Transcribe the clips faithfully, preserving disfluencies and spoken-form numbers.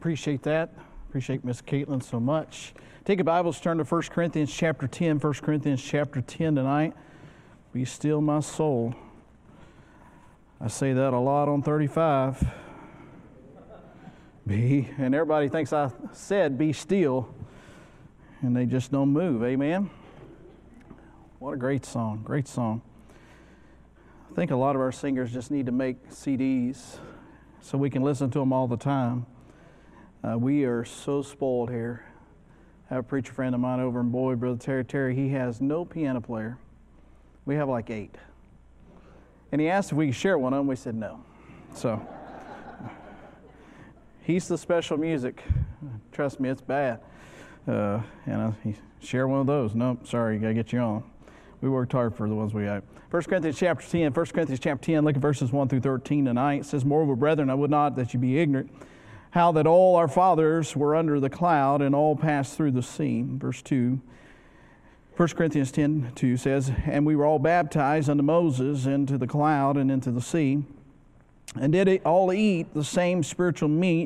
Appreciate that. Appreciate Miss Caitlin so much. Take your Bibles, turn to First Corinthians chapter ten. First Corinthians chapter ten tonight. Be still my soul. I say that a lot on thirty-five. Be, and everybody thinks I said be still, and they just don't move. Amen? What a great song. Great song. I think a lot of our singers just need to make C Ds so we can listen to them all the time. Uh, we are so spoiled here. I have a preacher friend of mine over in Boyd, Brother Terry Terry. He has no piano player. We have like eight. And he asked if we could share one of them. We said no. So he's the special music. Trust me, it's bad. Uh, and I, he share one of those. Nope, sorry, got to get you on. We worked hard for the ones we got. First Corinthians chapter ten. First Corinthians chapter ten, look at verses one through thirteen tonight. It says, "Moreover, brethren, I would not that you be ignorant, how that all our fathers were under the cloud and all passed through the sea." Verse two. First Corinthians ten two says, "And we were all baptized unto Moses into the cloud and into the sea, and did all eat the same spiritual meat,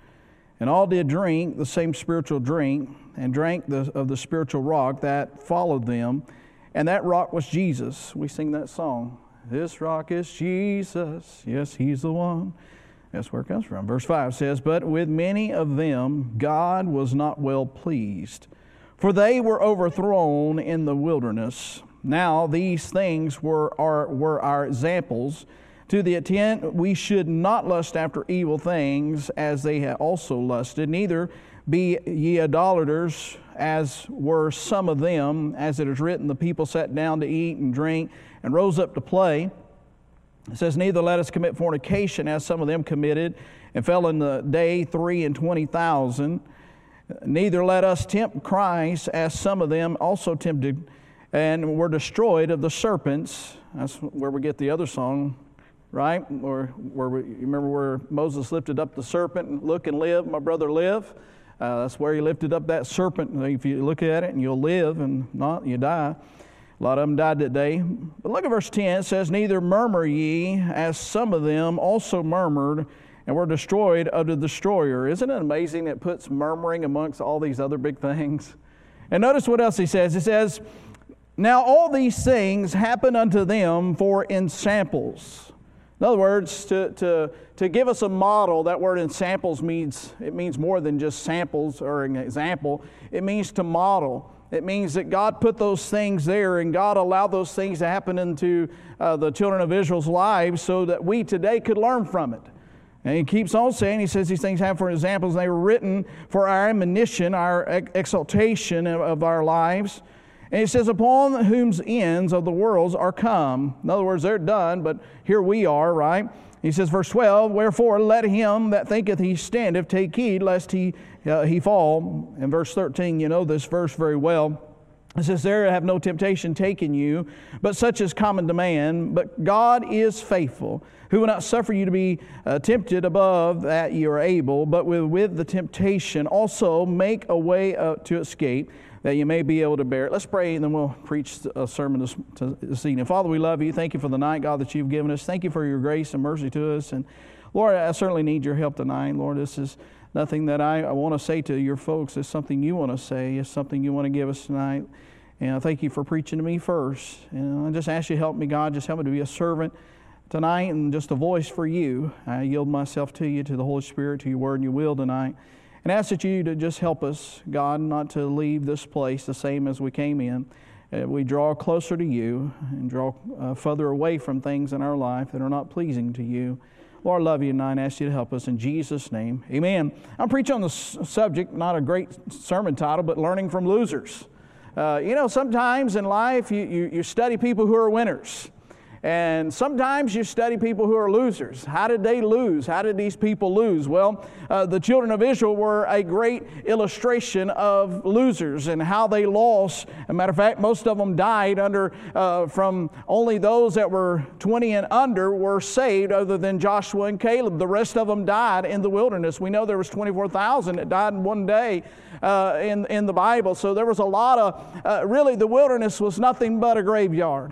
and all did drink the same spiritual drink, and drank the, of the spiritual rock that followed them. And that rock was Jesus." We sing that song. "This rock is Jesus. Yes, He's the one." That's where it comes from. Verse five says, "But with many of them God was not well pleased, for they were overthrown in the wilderness. Now these things were our, were our examples, to the intent we should not lust after evil things as they had also lusted, neither be ye idolaters, as were some of them. As it is written, the people sat down to eat and drink and rose up to play. It says, neither let us commit fornication, as some of them committed, and fell in the day three and twenty thousand. Neither let us tempt Christ, as some of them also tempted, and were destroyed of the serpents." That's where we get the other song, right? Or where we, you remember where Moses lifted up the serpent and "Look and live, my brother, live." Uh, that's where he lifted up that serpent. If you look at it, and you'll live, and not, you die. A lot of them died that day. But look at verse ten. It says, "Neither murmur ye, as some of them also murmured, and were destroyed of the destroyer." Isn't it amazing that it puts murmuring amongst all these other big things? And notice what else he says. He says, "Now all these things happen unto them for ensamples." In other words, to, to, to give us a model. That word ensamples means, it means more than just samples or an example. It means to model. It means that God put those things there, and God allowed those things to happen into uh, the children of Israel's lives so that we today could learn from it. And he keeps on saying, he says these things happen for examples, and they were written for our admonition, our exaltation of, of our lives. And he says, "Upon whose ends of the worlds are come." In other words, they're done, but here we are, right? He says, verse twelve, "Wherefore let him that thinketh he standeth take heed lest he uh, he fall." In verse thirteen, you know this verse very well. It says, "There have no temptation taken you, but such is common to man. But God is faithful, who will not suffer you to be uh, tempted above that you are able, but with, with the temptation also make a way uh, to escape, that you may be able to bear it." Let's pray, and then we'll preach a sermon this, to, this evening. Father, we love you. Thank you for the night, God, that you've given us. Thank you for your grace and mercy to us. And Lord, I certainly need your help tonight. Lord, this is nothing that I, I want to say to your folks. It's something you want to say. It's something you want to give us tonight. And I thank you for preaching to me first. And I just ask you to help me, God. Just help me to be a servant tonight and just a voice for you. I yield myself to you, to the Holy Spirit, to your word and your will tonight. And ask that you to just help us, God, not to leave this place the same as we came in. Uh, we draw closer to you and draw uh, further away from things in our life that are not pleasing to you. Lord, I love you tonight and ask you to help us in Jesus' name. Amen. I'm preaching on the s- subject, not a great sermon title, but learning from losers. Uh, you know, sometimes in life you, you, you study people who are winners. And sometimes you study people who are losers. How did they lose? How did these people lose? Well, uh, the children of Israel were a great illustration of losers and how they lost. As a matter of fact, most of them died under, uh, from only those that were twenty and under were saved, other than Joshua and Caleb. The rest of them died in the wilderness. We know there was twenty-four thousand that died in one day uh, in, in the Bible. So there was a lot of, uh, really the wilderness was nothing but a graveyard.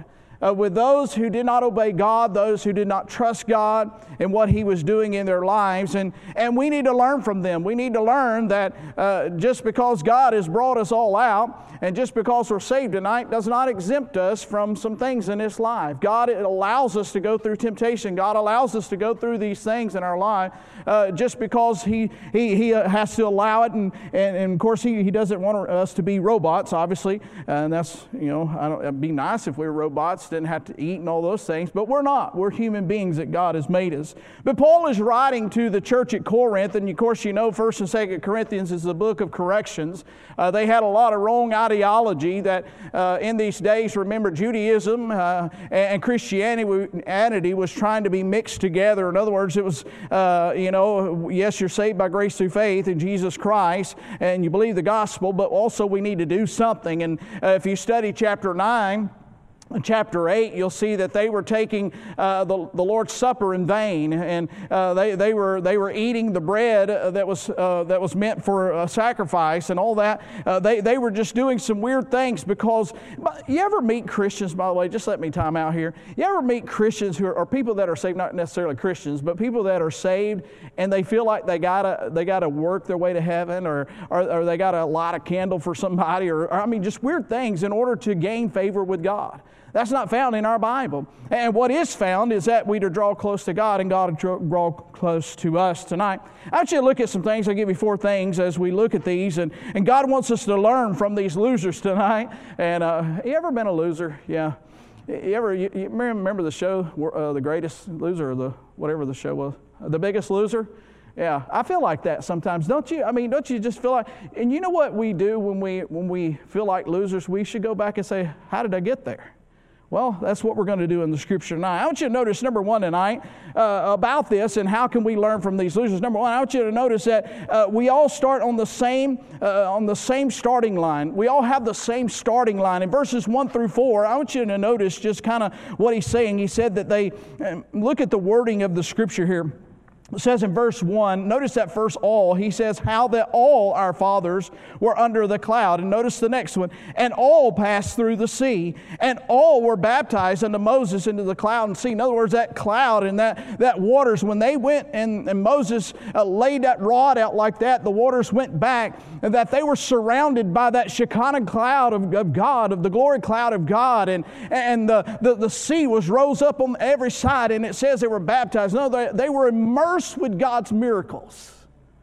uh, with those who did not obey God, those who did not trust God and what He was doing in their lives. And, and we need to learn from them. We need to learn that uh, just because God has brought us all out and just because we're saved tonight does not exempt us from some things in this life. God allows us to go through temptation. God allows us to go through these things in our life uh, just because He He, he has to allow it. And, and, and of course, he, he doesn't want us to be robots, obviously. And that's, you know, I don't, it'd be nice if we were robots, didn't have to eat and all those things. But we're not. We're human beings that God has made us. But Paul is writing to the church at Corinth. And of course, you know, First and Second Corinthians is the book of corrections. Uh, they had a lot of wrong ideology that uh, in these days, remember, Judaism uh, and Christianity was trying to be mixed together. In other words, it was, uh, you know, yes, you're saved by grace through faith in Jesus Christ, and you believe the gospel, but also we need to do something. And uh, if you study chapter nine, chapter eight, you'll see that they were taking uh, the, the Lord's Supper in vain, and uh, they, they were they were eating the bread that was uh, that was meant for a sacrifice and all that. Uh, they they were just doing some weird things because you ever meet Christians, by the way, just let me time out here. You ever meet Christians who are or people that are saved, not necessarily Christians, but people that are saved and they feel like they gotta they gotta work their way to heaven, or or, or they gotta light a candle for somebody, or, or I mean just weird things in order to gain favor with God. That's not found in our Bible. And what is found is that we to draw close to God and God to draw close to us tonight. I want you to look at some things. I'll give you four things as we look at these. And, and God wants us to learn from these losers tonight. And uh, you ever been a loser? Yeah. You ever you, you remember the show, uh, The Greatest Loser, or the whatever the show was? The Biggest Loser? Yeah, I feel like that sometimes, don't you? I mean, don't you just feel like, and you know what we do when we when we feel like losers? We should go back and say, how did I get there? Well, that's what we're going to do in the Scripture tonight. I want you to notice, number one tonight, uh, about this and how can we learn from these losers. Number one, I want you to notice that uh, we all start on the same uh, on the same starting line. We all have the same starting line. In verses one through four, I want you to notice just kind of what he's saying. He said that they, uh, look at the wording of the Scripture here. It says in verse one, notice that first all, he says, how that all our fathers were under the cloud. And notice the next one, and all passed through the sea, and all were baptized unto Moses into the cloud and sea. In other words, that cloud and that, that waters, when they went and, and Moses uh, laid that rod out like that, the waters went back, and that they were surrounded by that Shekinah cloud of, of God, of the glory cloud of God, and, and the, the, the sea was rose up on every side, and it says they were baptized. No, they, they were immersed with God's miracles,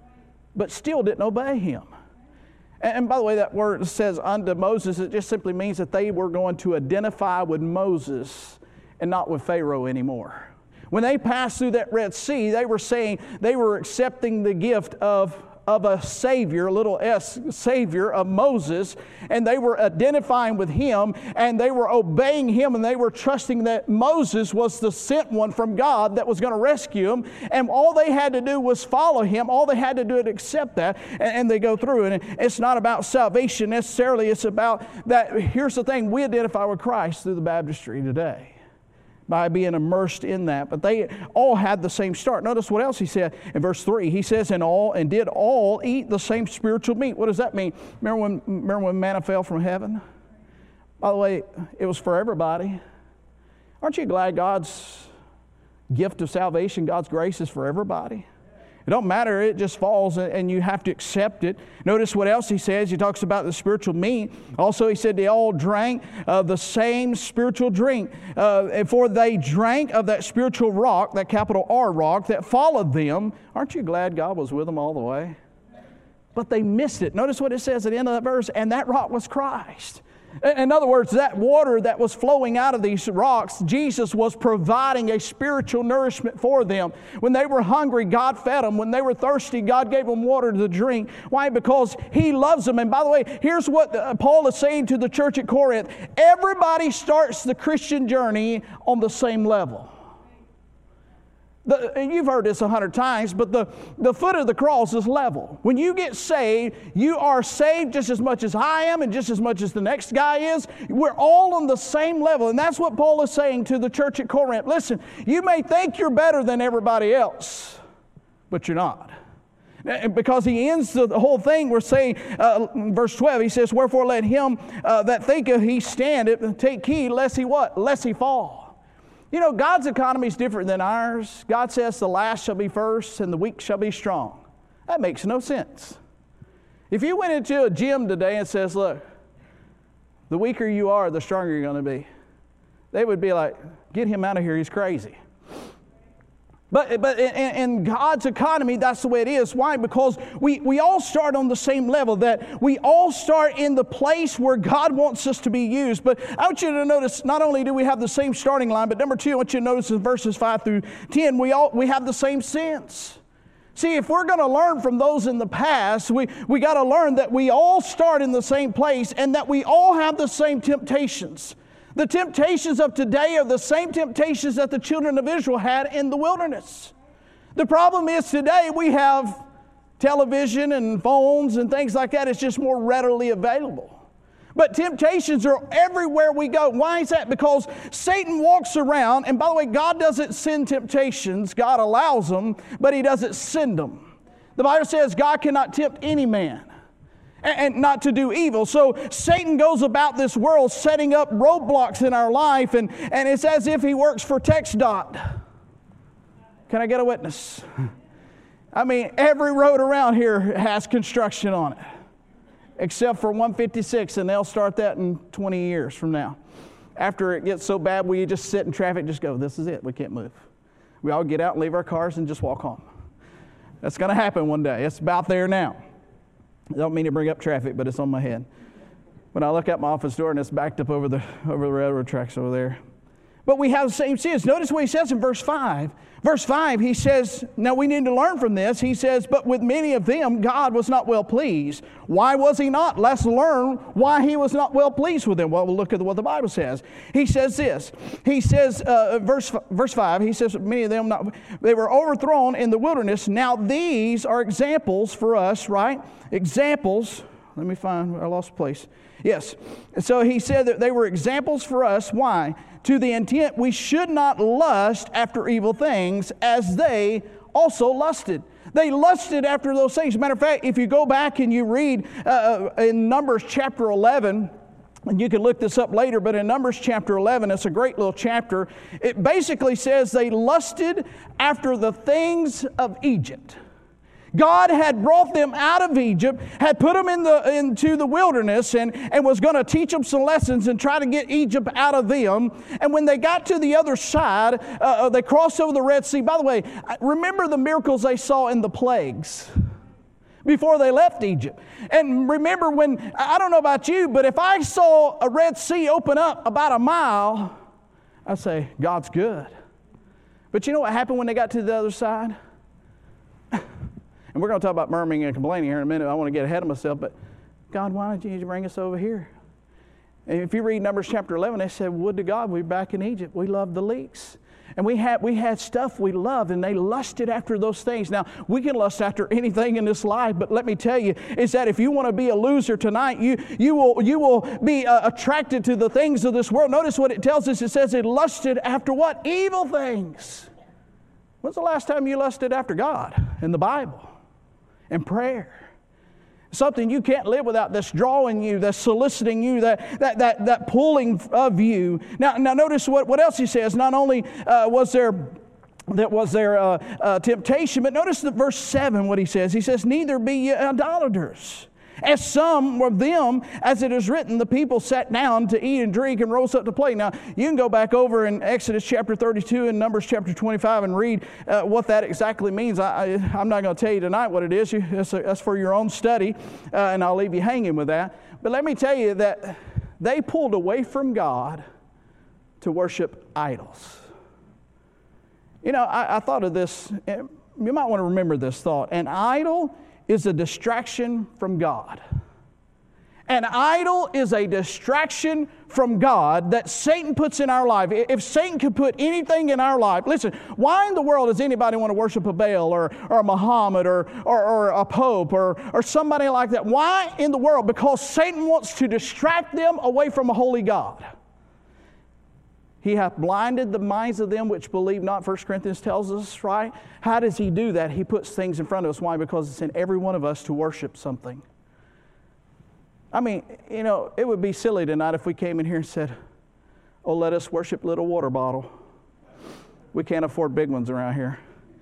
but still didn't obey Him. And, and by the way, that word says unto Moses, it just simply means that they were going to identify with Moses and not with Pharaoh anymore. When they passed through that Red Sea, they were saying they were accepting the gift of of a Savior, a little s, Savior of Moses, and they were identifying with Him, and they were obeying Him, and they were trusting that Moses was the sent one from God that was going to rescue them, and all they had to do was follow Him. All they had to do is accept that, and, and they go through. And it's not about salvation necessarily. It's about that. Here's the thing. We identify with Christ through the baptistry today, by being immersed in that. But they all had the same start. Notice what else he said in verse three. He says, and all, and did all eat the same spiritual meat. What does that mean? Remember when, remember when manna fell from heaven? By the way, it was for everybody. Aren't you glad God's gift of salvation, God's grace is for everybody? It don't matter, it just falls and you have to accept it. Notice what else he says. He talks about the spiritual meat. Also, he said they all drank of the same spiritual drink. Uh, for they drank of that spiritual rock, that capital R rock, that followed them. Aren't you glad God was with them all the way? But they missed it. Notice what it says at the end of that verse, and that rock was Christ. In other words, that water that was flowing out of these rocks, Jesus was providing a spiritual nourishment for them. When they were hungry, God fed them. When they were thirsty, God gave them water to drink. Why? Because He loves them. And by the way, here's what Paul is saying to the church at Corinth. Everybody starts the Christian journey on the same level. The, and you've heard this a hundred times, but the, the foot of the cross is level. When you get saved, you are saved just as much as I am and just as much as the next guy is. We're all on the same level. And that's what Paul is saying to the church at Corinth. Listen, you may think you're better than everybody else, but you're not. Because he ends the whole thing, we're saying, uh, verse twelve, he says, wherefore let him uh, that thinketh he standeth take heed lest he what? Lest he fall. You know, God's economy is different than ours. God says the last shall be first and the weak shall be strong. That makes no sense. If you went into a gym today and says, look, the weaker you are, the stronger you're going to be, they would be like, get him out of here, he's crazy. But, but in, in God's economy, that's the way it is. Why? Because we, we all start on the same level, that we all start in the place where God wants us to be used. But I want you to notice, not only do we have the same starting line, but number two, I want you to notice in verses five through ten, we all we have the same sense. See, if we're going to learn from those in the past, we, we got to learn that we all start in the same place and that we all have the same temptations. The temptations of today are the same temptations that the children of Israel had in the wilderness. The problem is today we have television and phones and things like that. It's just more readily available. But temptations are everywhere we go. Why is that? Because Satan walks around, and by the way, God doesn't send temptations. God allows them, but He doesn't send them. The Bible says God cannot tempt any man, and not to do evil. So Satan goes about this world setting up roadblocks in our life, and, and it's as if he works for TxDOT. Can I get a witness? I mean, every road around here has construction on it, except for one fifty-six, and they'll start that in twenty years from now. After it gets so bad, we just sit in traffic and just go, this is it, we can't move. We all get out and leave our cars and just walk home. That's going to happen one day. It's about there now. I don't mean to bring up traffic, but it's on my head. When I look out my office door and it's backed up over the over the railroad tracks over there. But we have the same sins. Notice what he says in verse five. Verse five, he says, now we need to learn from this. He says, but with many of them God was not well pleased. Why was he not? Let's learn why he was not well pleased with them. Well, we'll look at what the Bible says. He says this. He says, uh, verse verse five, he says, many of them, not, they were overthrown in the wilderness. Now these are examples for us, right? Examples. Let me find, I lost place. Yes. So he said that they were examples for us. Why? To the intent we should not lust after evil things as they also lusted. They lusted after those things. As a matter of fact, if you go back and you read uh, in Numbers chapter eleven, and you can look this up later, but in Numbers chapter eleven, it's a great little chapter. It basically says they lusted after the things of Egypt. God had brought them out of Egypt, had put them in the, into the wilderness, and, and was going to teach them some lessons and try to get Egypt out of them. And when they got to the other side, uh, they crossed over the Red Sea. By the way, remember the miracles they saw in the plagues before they left Egypt. And remember when, I don't know about you, but if I saw a Red Sea open up about a mile, I'd say, God's good. But you know what happened when they got to the other side? And we're going to talk about murmuring and complaining here in a minute. I want to get ahead of myself, but God, why did you bring us over here? And if you read Numbers chapter eleven, they said, would to God, we're back in Egypt. We loved the leeks. And we had, we had stuff we loved, and they lusted after those things. Now, we can lust after anything in this life, but let me tell you, is that if you want to be a loser tonight, you, you, will, you will be uh, attracted to the things of this world. Notice what it tells us. It says it lusted after what? Evil things. When's the last time you lusted after God in the Bible? And prayer. Something you can't live without, that's drawing you, that's soliciting you, that that that, that pulling of you. Now, now notice what, what else he says. Not only uh, was there that was there uh, uh, temptation, but notice the verse seven what he says. He says, neither be ye idolaters, as some of them, as it is written, the people sat down to eat and drink and rose up to play. Now, you can go back over in Exodus chapter thirty-two and Numbers chapter twenty-five and read uh, what that exactly means. I, I, I'm not going to tell you tonight what it is. You, that's, a, that's for your own study, uh, and I'll leave you hanging with that. But let me tell you that they pulled away from God to worship idols. You know, I, I thought of this. You might want to remember this thought. An idol is a distraction from God. An idol is a distraction from God that Satan puts in our life. If Satan could put anything in our life, listen, why in the world does anybody want to worship a Baal or, or a Muhammad or, or, or a Pope or, or somebody like that? Why in the world? Because Satan wants to distract them away from a holy God. He hath blinded the minds of them which believe not, First Corinthians tells us, right? How does He do that? He puts things in front of us. Why? Because it's in every one of us to worship something. I mean, you know, it would be silly tonight if we came in here and said, oh, let us worship little water bottle. We can't afford big ones around here.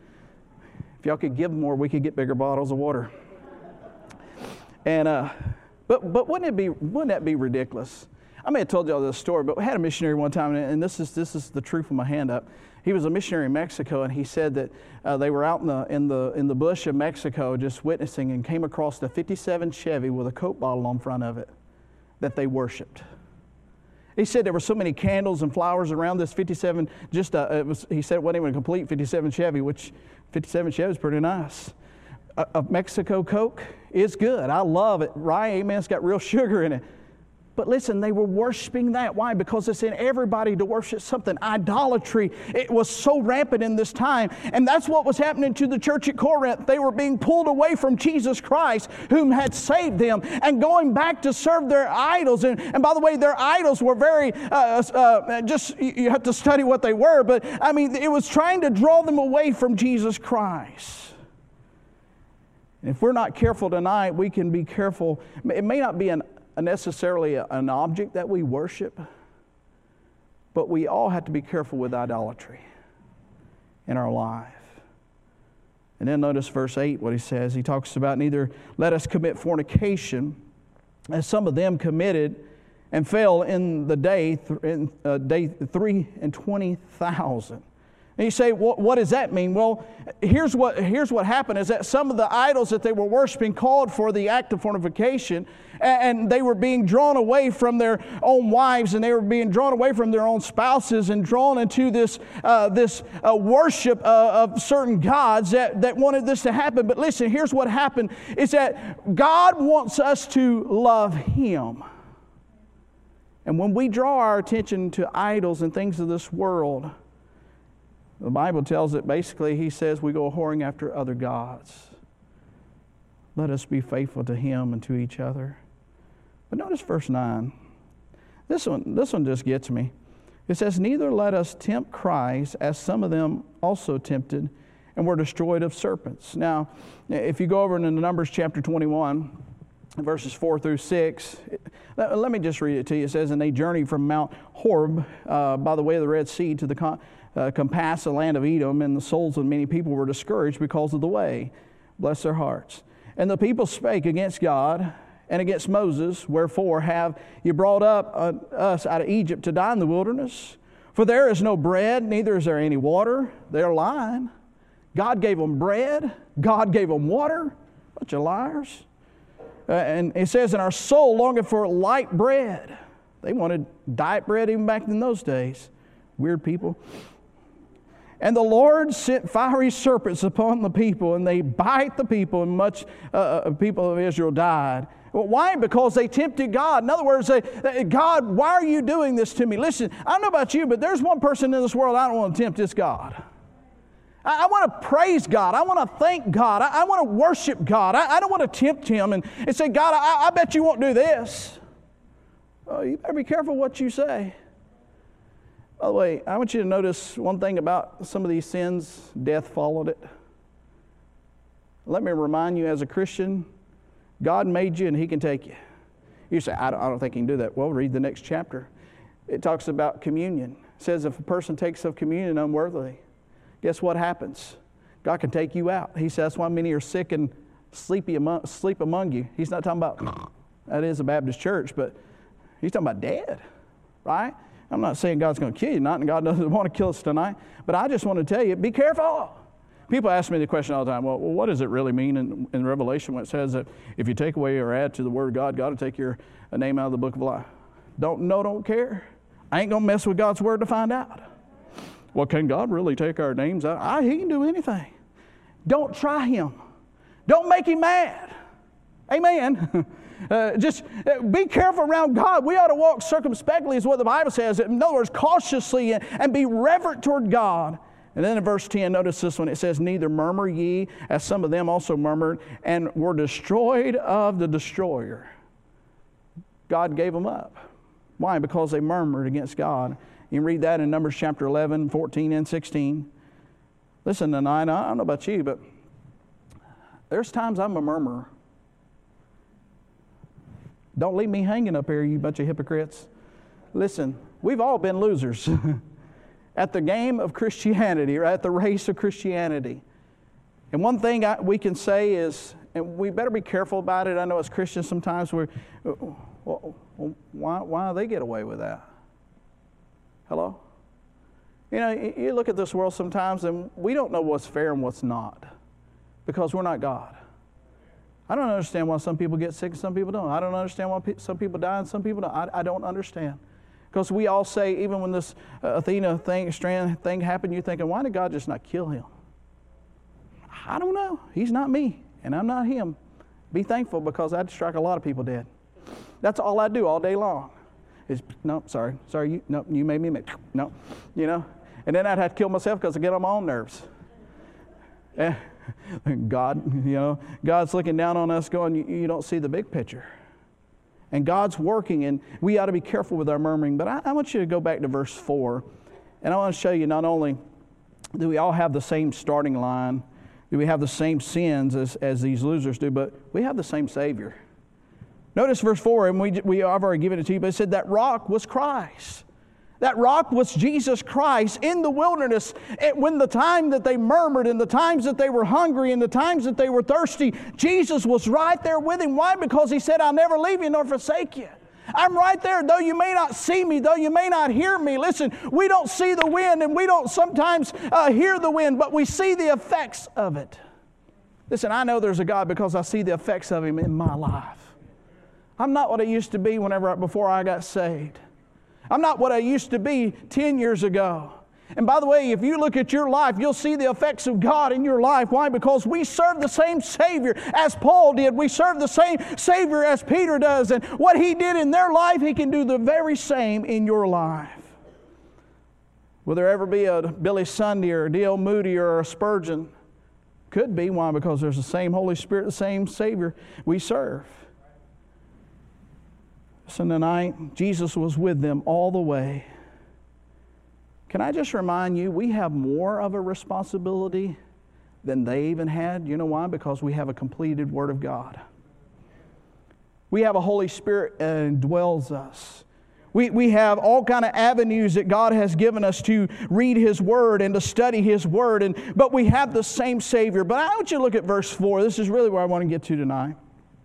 If y'all could give more, we could get bigger bottles of water. And uh, but but wouldn't it be wouldn't that be ridiculous? I may have told y'all this story, but we had a missionary one time, and this is this is the truth of my hand up. He was a missionary in Mexico, and he said that uh, they were out in the in the in the bush of Mexico just witnessing, and came across a fifty-seven Chevy with a Coke bottle on front of it that they worshipped. He said there were so many candles and flowers around this fifty-seven. Just uh, it was. He said it wasn't even a complete fifty-seven Chevy, which fifty-seven Chevy is pretty nice. A, a Mexico Coke is good. I love it. Right? Amen. It's got real sugar in it. But listen, they were worshiping that. Why? Because it's in everybody to worship something. Idolatry, it was so rampant in this time. And that's what was happening to the church at Corinth. They were being pulled away from Jesus Christ, whom had saved them, and going back to serve their idols. And, and by the way, their idols were very, uh, uh, just, you have to study what they were. But I mean, it was trying to draw them away from Jesus Christ. And if we're not careful tonight, we can be careful. It may not be an necessarily an object that we worship, but we all have to be careful with idolatry in our life. And then notice verse eight, what he says. He talks about neither let us commit fornication, as some of them committed and fell in the day, in uh, day three and twenty thousand. And you say, well, what does that mean? Well, here's what here's what happened is that some of the idols that they were worshiping called for the act of fornication, and they were being drawn away from their own wives, and they were being drawn away from their own spouses, and drawn into this uh, this uh, worship uh, of certain gods that, that wanted this to happen. But listen, here's what happened, is that God wants us to love Him. And when we draw our attention to idols and things of this world, the Bible tells it basically, He says we go whoring after other gods. Let us be faithful to Him and to each other. But notice verse nine. This one, this one just gets me. It says, neither let us tempt Christ, as some of them also tempted and were destroyed of serpents. Now, if you go over into Numbers chapter twenty-one, verses four through six, let, let me just read it to you. It says, and they journeyed from Mount Horeb uh, by the way of the Red Sea to the con- uh, compass the land of Edom, and the souls of many people were discouraged because of the way. Bless their hearts. And the people spake against God and against Moses, wherefore have you brought up uh, us out of Egypt to die in the wilderness? For there is no bread, neither is there any water. They're lying. God gave them bread. God gave them water. Bunch of liars. Uh, and it says, and our soul longeth for light bread. They wanted diet bread even back in those days. Weird people. And the Lord sent fiery serpents upon the people, and they bite the people, and much uh, people of Israel died. Well, why? Because they tempted God. In other words, they, they, God, why are you doing this to me? Listen, I don't know about you, but there's one person in this world I don't want to tempt. It's God. I, I want to praise God. I want to thank God. I, I want to worship God. I, I don't want to tempt Him and, and say, God, I, I bet you won't do this. Oh, you better be careful what you say. By the way, I want you to notice one thing about some of these sins. Death followed it. Let me remind you, as a Christian, God made you and He can take you. You say, I don't, I don't think He can do that. Well, read the next chapter. It talks about communion. It says if a person takes of communion unworthily, guess what happens? God can take you out. He says that's why many are sick and sleepy among, sleep among you. He's not talking about, that is a Baptist church, but He's talking about dead, right? I'm not saying God's going to kill you, not, and God doesn't want to kill us tonight, but I just want to tell you, be careful. People ask me the question all the time, well, what does it really mean in, in Revelation when it says that if you take away or add to the Word of God, God will take your name out of the book of life? Don't know, don't care. I ain't going to mess with God's Word to find out. Well, can God really take our names out? I, he can do anything. Don't try Him. Don't make Him mad. Amen. Uh, just uh, be careful around God. We ought to walk circumspectly, is what the Bible says. In other words, cautiously and, and be reverent toward God. And then in verse ten, notice this one. It says, neither murmur ye, as some of them also murmured, and were destroyed of the destroyer. God gave them up. Why? Because they murmured against God You can read that in Numbers chapter eleven, fourteen, and sixteen. Listen, tonight, I don't know about you, but there's times I'm a murmurer. Don't leave me hanging up here, you bunch of hypocrites. Listen, we've all been losers at the game of Christianity, or at the race of Christianity. And one thing I, we can say is, and we better be careful about it. I know as Christians sometimes we're, well, why, why do they get away with that? Hello? You know, you look at this world sometimes and we don't know what's fair and what's not because we're not God. I don't understand why some people get sick and some people don't. I don't understand why some people die and some people don't. I, I don't understand. Because we all say, even when this uh, Athena thing, strand thing happened, you're thinking, why did God just not kill him? I don't know. He's not me, and I'm not him. Be thankful, because I'd strike a lot of people dead. That's all I do all day long. Is no, sorry, sorry, you, no, you made me make, no, you know. And then I'd have to kill myself because I get on my own nerves. And God, you know, God's looking down on us going, you, you don't see the big picture. And God's working, and we ought to be careful with our murmuring. But I, I want you to go back to verse four, and I want to show you not only do we all have the same starting line, do we have the same sins as, as these losers do, but we have the same Savior. Notice verse four, and we, we I've already given it to you, but it said that rock was Christ. That rock was Jesus Christ in the wilderness. It, when the time that they murmured, and the times that they were hungry, and the times that they were thirsty, Jesus was right there with him. Why? Because he said, I'll never leave you nor forsake you. I'm right there, though you may not see me, though you may not hear me. Listen, we don't see the wind, and we don't sometimes uh, hear the wind, but we see the effects of it. Listen, I know there's a God because I see the effects of him in my life. I'm not what I used to be whenever before I got saved. I'm not what I used to be ten years ago. And by the way, if you look at your life, you'll see the effects of God in your life. Why? Because we serve the same Savior as Paul did. We serve the same Savior as Peter does. And what he did in their life, he can do the very same in your life. Will there ever be a Billy Sunday or a D L Moody or a Spurgeon? Could be. Why? Because there's the same Holy Spirit, the same Savior we serve. So tonight, Jesus was with them all the way. Can I just remind you, we have more of a responsibility than they even had. You know why? Because we have a completed Word of God. We have a Holy Spirit and dwells us. We, we have all kind of avenues that God has given us to read His Word and to study His Word. And, but we have the same Savior. But I want you to look at verse four. This is really where I want to get to tonight.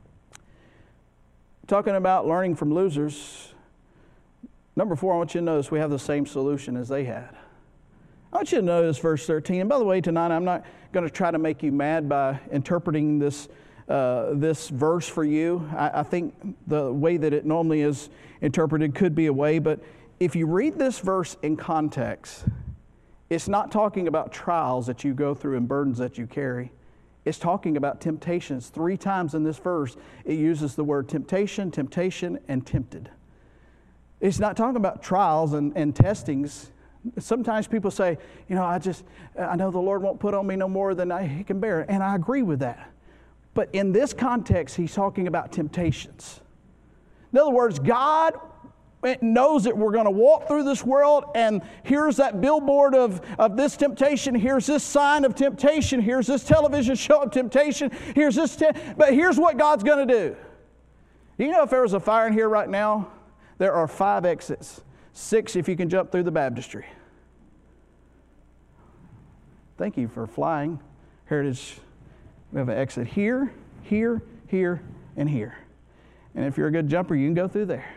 Talking about learning from losers. Number four, I want you to notice we have the same solution as they had. I want you to notice verse thirteen. And by the way, tonight I'm not going to try to make you mad by interpreting this uh, this verse for you. I, I think the way that it normally is interpreted could be a way, but if you read this verse in context, it's not talking about trials that you go through and burdens that you carry. It's talking about temptations. Three times in this verse, it uses the word temptation, temptation, and tempted. It's not talking about trials and, and testings. Sometimes people say, you know, I just, I know the Lord won't put on me no more than I, He can bear. And I agree with that. But in this context, He's talking about temptations. In other words, God knows that we're going to walk through this world, and here's that billboard of, of this temptation, here's this sign of temptation, here's this television show of temptation, here's this, te- but here's what God's going to do. You know, if there was a fire in here right now, there are five exits. Six if you can jump through the baptistry. Thank you for flying. Heritage, we have an exit here, here, here, and here. And if you're a good jumper, you can go through there.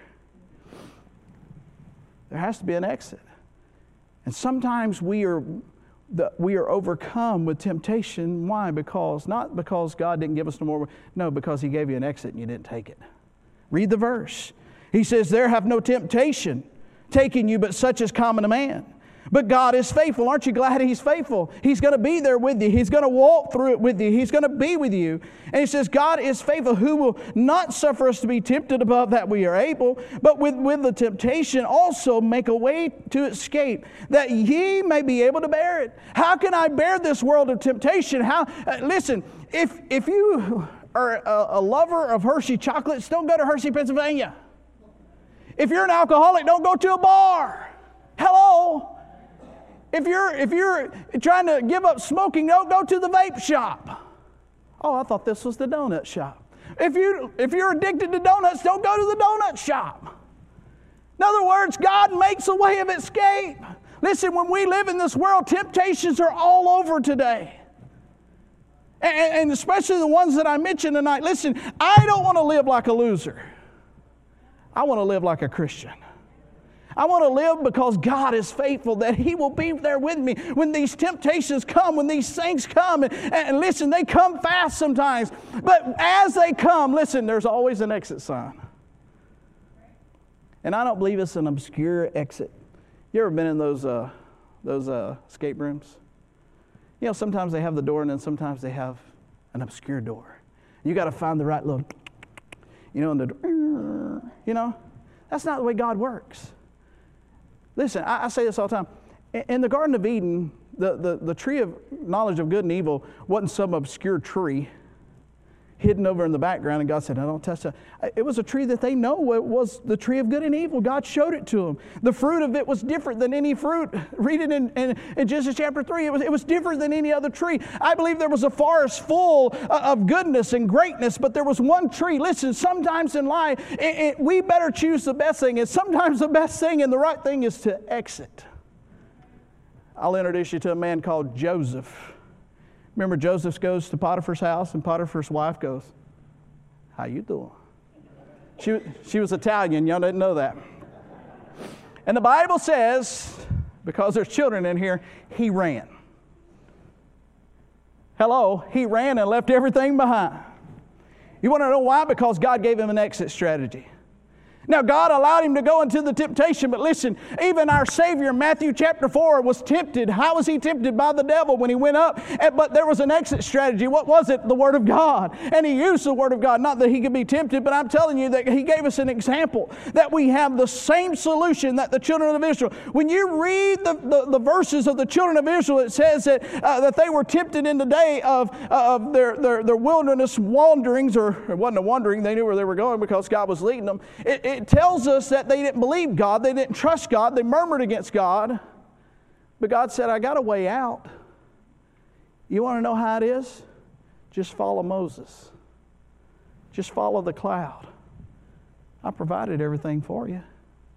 There has to be an exit. And sometimes we are the, we are overcome with temptation. Why? Because, not because God didn't give us no more. No, because He gave you an exit and you didn't take it. Read the verse. He says, there have no temptation taken you, but such is common to man. But God is faithful. Aren't you glad He's faithful? He's going to be there with you. He's going to walk through it with you. He's going to be with you. And He says, God is faithful, who will not suffer us to be tempted above that we are able, but with, with the temptation also make a way to escape, that ye may be able to bear it. How can I bear this world of temptation? How? Uh, listen, if, if you are a, a lover of Hershey chocolates, don't go to Hershey, Pennsylvania. If you're an alcoholic, don't go to a bar. Hello? If you're, if you're trying to give up smoking, don't go to the vape shop. Oh, I thought this was the donut shop. If, you, if you're addicted to donuts, don't go to the donut shop. In other words, God makes a way of escape. Listen, when we live in this world, temptations are all over today. And, and especially the ones that I mentioned tonight. Listen, I don't want to live like a loser. I want to live like a Christian. I want to live because God is faithful, that He will be there with me when these temptations come, when these things come. And, and listen, they come fast sometimes. But as they come, listen, there's always an exit sign. And I don't believe it's an obscure exit. You ever been in those, uh, those uh, escape rooms? You know, sometimes they have the door and then sometimes they have an obscure door. You got to find the right little, you know, and the, you know, that's not the way God works. Listen, I, I say this all the time. In, in the Garden of Eden, the, the, the tree of knowledge of good and evil wasn't some obscure tree hidden over in the background, and God said, no, don't touch that. It was a tree that they know it was the tree of good and evil. God showed it to them. The fruit of it was different than any fruit. Read it in, in, in Genesis chapter three. It was, it was different than any other tree. I believe there was a forest full of goodness and greatness, but there was one tree. Listen, sometimes in life, it, it, we better choose the best thing, and sometimes the best thing and the right thing is to exit. I'll introduce you to a man called Joseph. Remember, Joseph goes to Potiphar's house, and Potiphar's wife goes, how you doing? She, she was Italian. Y'all didn't know that. And the Bible says, because there's children in here, he ran. Hello, he ran and left everything behind. You want to know why? Because God gave him an exit strategy. Now, God allowed him to go into the temptation, but listen, even our Savior, Matthew chapter four, was tempted. How was he tempted? By the devil when he went up. But there was an exit strategy. What was it? The Word of God. And he used the Word of God. Not that he could be tempted, but I'm telling you that he gave us an example that we have the same solution that the children of Israel. When you read the, the, the verses of the children of Israel, it says that, uh, that they were tempted in the day of, uh, of their, their, their wilderness wanderings, or it wasn't a wandering, they knew where they were going because God was leading them. It, it It tells us that they didn't believe God, they didn't trust God, they murmured against God. But God said, I got a way out. You want to know how it is? Just follow Moses. Just follow the cloud. I provided everything for you.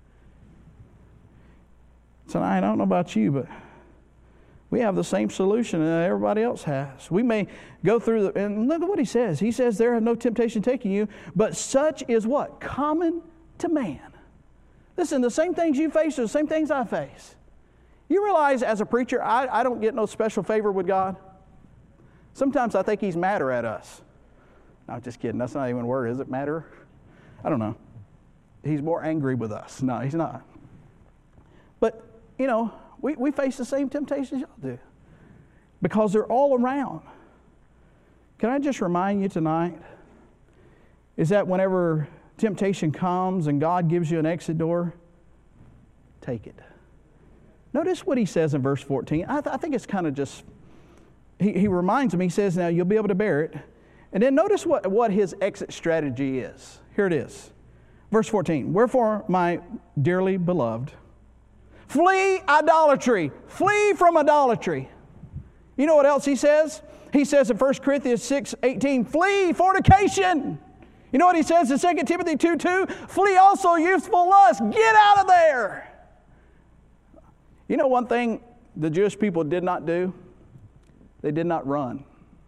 Tonight, I don't know about you, but we have the same solution that everybody else has. We may go through the, and look at what he says. He says, there have no temptation taking you, but such is what? Common to man. Listen, the same things you face are the same things I face. You realize as a preacher, I, I don't get no special favor with God. Sometimes I think he's madder at us. No, just kidding. That's not even a word, is it? Madder? I don't know. He's more angry with us. No, he's not. But, you know, we, we face the same temptations y'all do because they're all around. Can I just remind you tonight is that whenever temptation comes and God gives you an exit door, take it. Notice what he says in verse fourteen. I, th- I think it's kind of just, he, he reminds me, he says, now you'll be able to bear it. And then notice what, what his exit strategy is. Here it is. Verse fourteen, wherefore, my dearly beloved, flee idolatry. Flee from idolatry. You know what else he says? He says in First Corinthians six eighteen, flee fornication. You know what he says in Second Timothy two two? Flee also youthful lust. Get out of there. You know one thing the Jewish people did not do? They did not run.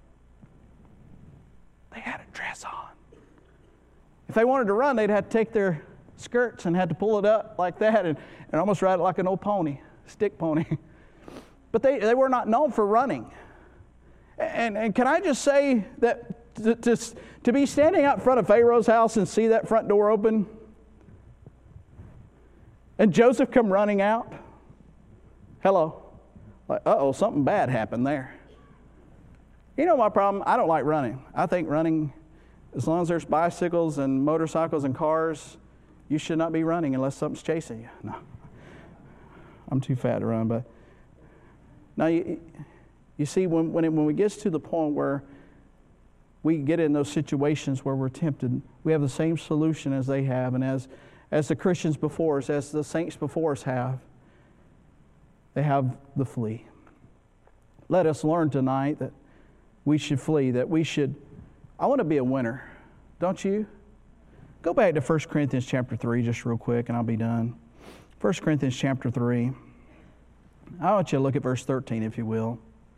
They had a dress on. If they wanted to run, they'd have to take their skirts and had to pull it up like that and, and almost ride it like an old pony, stick pony. But they, they were not known for running. And, and can I just say that to, to, to be standing out in front of Pharaoh's house and see that front door open and Joseph come running out, hello, like, uh-oh, something bad happened there. You know my problem? I don't like running. I think running, as long as there's bicycles and motorcycles and cars, you should not be running unless something's chasing you. No, I'm too fat to run, but now you, you see, when when, it, when we get to the point where we get in those situations where we're tempted, we have the same solution as they have, and as as the Christians before us, as the saints before us have. they have the flee. Let us learn tonight that we should flee, that we should, I want to be a winner, don't you? Go back to First Corinthians chapter three just real quick and I'll be done. First Corinthians chapter three. I want you to look at verse thirteen if you will.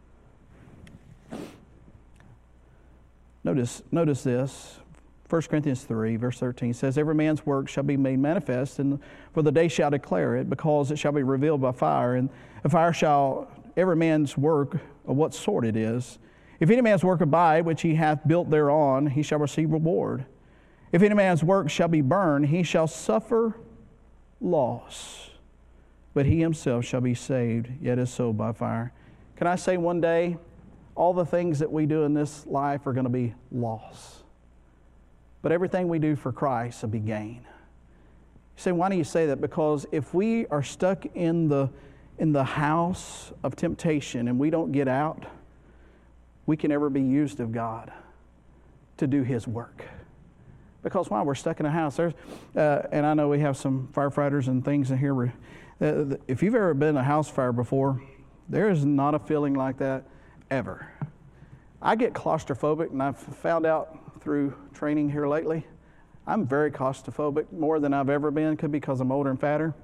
Notice, notice this. First Corinthians three, verse thirteen says, every man's work shall be made manifest, and for the day shall declare it, because it shall be revealed by fire, and the fire shall every man's work of what sort it is. If any man's work abide, which he hath built thereon, he shall receive reward. If any man's work shall be burned, he shall suffer loss, but he himself shall be saved, yet is so by fire. Can I say one day, all the things that we do in this life are going to be loss. But everything we do for Christ will be gain. You say, why do you say that? Because if we are stuck in the, in the house of temptation and we don't get out, we can never be used of God to do His work. Because why? We're stuck in a house. There's, uh, and I know we have some firefighters and things in here. Uh, if you've ever been in a house fire before, there is not a feeling like that ever. I get claustrophobic, and I've found out through training here lately, I'm very claustrophobic, more than I've ever been. Could be because I'm older and fatter.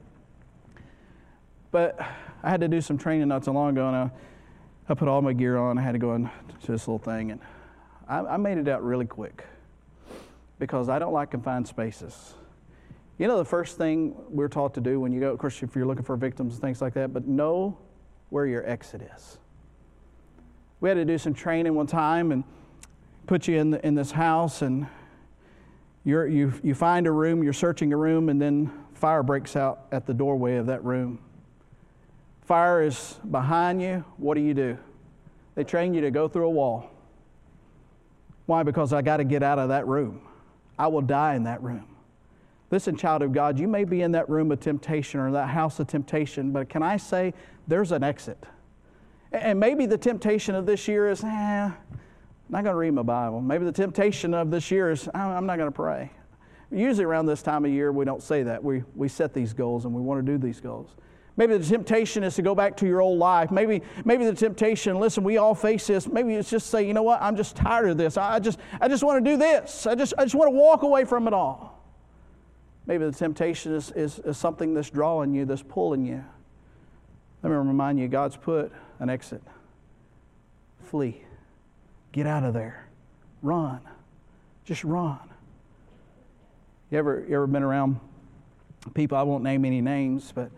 But I had to do some training not so long ago, and I, I put all my gear on. I had to go into this little thing, and I, I made it out really quick because I don't like confined spaces. You know the first thing we're taught to do when you go, of course, if you're looking for victims and things like that, but know where your exit is. We had to do some training one time and put you in the, in this house, and you're, you you find a room, you're searching a room, and then fire breaks out at the doorway of that room. Fire is behind you. What do you do? They train you to go through a wall. Why? Because I got to get out of that room. I will die in that room. Listen, child of God, you may be in that room of temptation or that house of temptation, but can I say there's an exit? And maybe the temptation of this year is, eh, I'm not going to read my Bible. Maybe the temptation of this year is, I'm not going to pray. Usually around this time of year, we don't say that. We, we set these goals and we want to do these goals. Maybe the temptation is to go back to your old life. Maybe, maybe the temptation, listen, we all face this. Maybe it's just say, you know what, I'm just tired of this. I just, I just want to do this. I just, I just want to walk away from it all. Maybe the temptation is, is, is something that's drawing you, that's pulling you. Let me remind you, God's put an exit. Flee. Get out of there. Run. Just run. You ever, you ever been around people, I won't name any names, but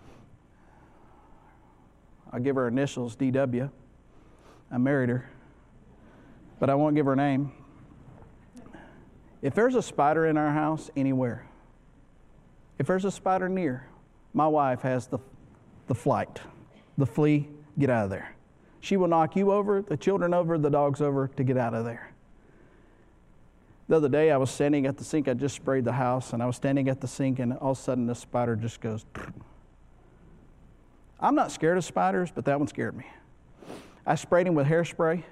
I'll give her initials, D W. I married her, but I won't give her name. If there's a spider in our house anywhere, if there's a spider near, my wife has the, the flight, the flee, get out of there. She will knock you over, the children over, the dogs over to get out of there. The other day I was standing at the sink. I just sprayed the house, and I was standing at the sink, and all of a sudden this spider just goes. I'm not scared of spiders, but that one scared me. I sprayed him with hairspray.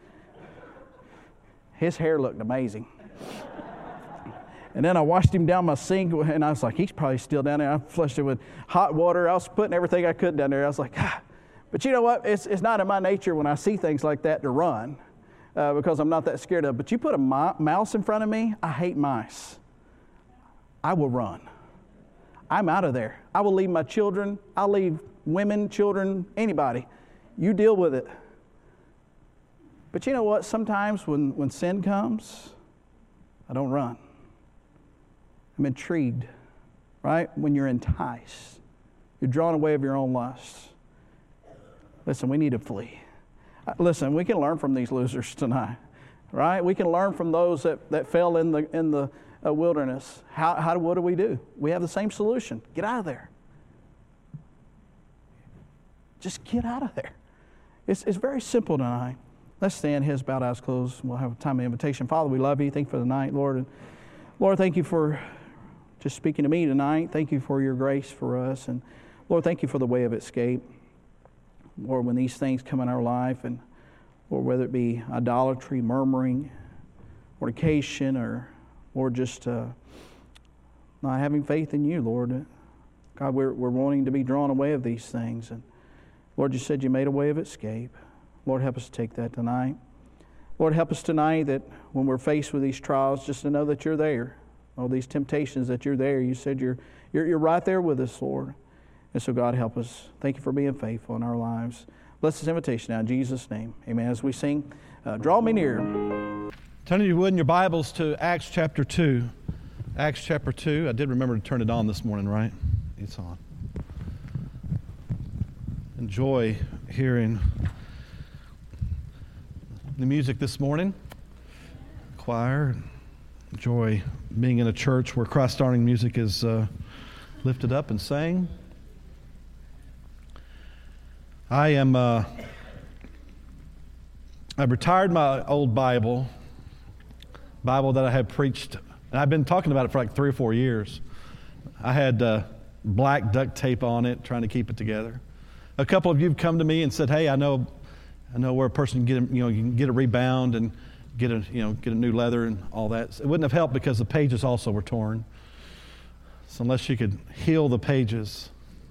His hair looked amazing. And then I washed him down my sink, and I was like, he's probably still down there. I flushed it with hot water. I was putting everything I could down there. I was like, ah. But you know what? It's, it's not in my nature when I see things like that to run uh, because I'm not that scared of it. But you put a mi- mouse in front of me, I hate mice. I will run. I'm out of there. I will leave my children. I'll leave women, children, anybody. You deal with it. But you know what? Sometimes when, when sin comes, I don't run. I'm intrigued, right? When you're enticed, you're drawn away of your own lusts. Listen, we need to flee. Listen, we can learn from these losers tonight, right? We can learn from those that, that fell in the in the uh, wilderness. How how what do we do? We have the same solution. Get out of there. Just get out of there. It's it's very simple tonight. Let's stand, heads bowed, eyes closed. We'll have a time of invitation. Father, we love you. Thank you for the night, Lord. And Lord, thank you for just speaking to me tonight. Thank you for your grace for us. And Lord, thank you for the way of escape. Lord, when these things come in our life, and Lord, whether it be idolatry, murmuring, fornication, or Lord, just uh, not having faith in you, Lord. God, we're we're wanting to be drawn away of these things. And Lord, you said you made a way of escape. Lord, help us to take that tonight. Lord, help us tonight that when we're faced with these trials, just to know that you're there. All these temptations, that you're there. You said you're, you're, you're right there with us, Lord. And so, God, help us. Thank you for being faithful in our lives. Bless this invitation now in Jesus' name. Amen. As we sing, uh, Draw Me Near. Turn, if you would, in your Bibles to Acts chapter two. Acts chapter two. I did remember to turn it on this morning, right? It's on. Enjoy hearing the music this morning. Choir. Enjoy being in a church where Christ-honoring music is uh, lifted up and sang. I am, uh, I've retired my old Bible, Bible that I had preached, and I've been talking about it for like three or four years. I had uh, black duct tape on it, trying to keep it together. A couple of you have come to me and said, "Hey, I know, I know where a person can get, a, you know, you can get a rebound and get a, you know, get a new leather and all that." So it wouldn't have helped because the pages also were torn. So unless you could heal the pages,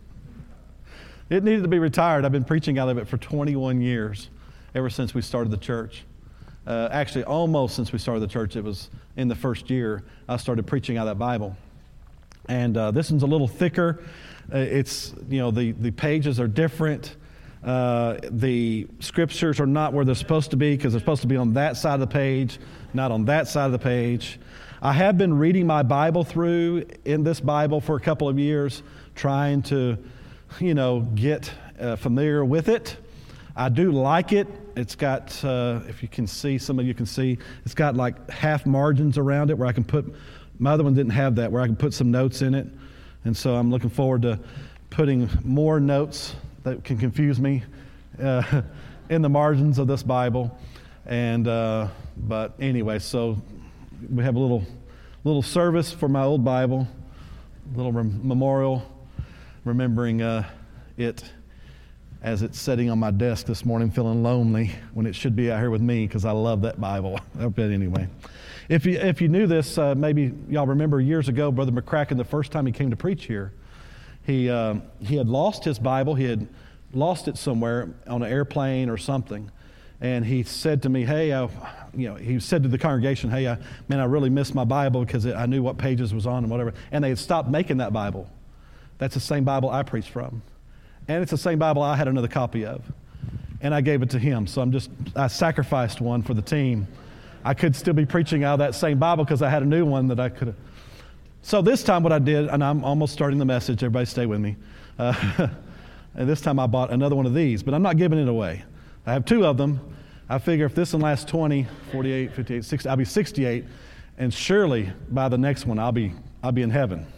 it needed to be retired. I've been preaching out of it for twenty-one years, ever since we started the church. Uh, actually, almost since we started the church. It was in the first year I started preaching out of that Bible. And uh, this one's a little thicker. Uh, it's, you know, the, the pages are different. Uh, the scriptures are not where they're supposed to be because they're supposed to be on that side of the page, not on that side of the page. I have been reading my Bible through in this Bible for a couple of years, trying to, you know, get uh, familiar with it. I do like it. It's got, uh, if you can see, some of you can see, it's got like half margins around it where I can put, my other one didn't have that, where I can put some notes in it. And so I'm looking forward to putting more notes that can confuse me uh, in the margins of this Bible. And, uh, but anyway, so we have a little, little service for my old Bible, a little rem- memorial, remembering uh, it as it's sitting on my desk this morning, feeling lonely when it should be out here with me because I love that Bible. But anyway, if you if you knew this, uh, maybe y'all remember years ago, Brother McCracken, the first time he came to preach here, he uh, he had lost his Bible. He had lost it somewhere on an airplane or something, and he said to me, "Hey, I, you know," he said to the congregation, "Hey, I, man, I really missed my Bible because it, I knew what pages was on and whatever." And they had stopped making that Bible. That's the same Bible I preached from. And it's the same Bible I had another copy of. And I gave it to him. So I'm just, I sacrificed one for the team. I could still be preaching out of that same Bible because I had a new one that I could have. So this time what I did, and I'm almost starting the message, everybody stay with me. Uh, and this time I bought another one of these, but I'm not giving it away. I have two of them. I figure if this one lasts twenty, forty-eight, fifty-eight, sixty, I'll be sixty-eight. And surely by the next one, I'll be, I'll be in heaven.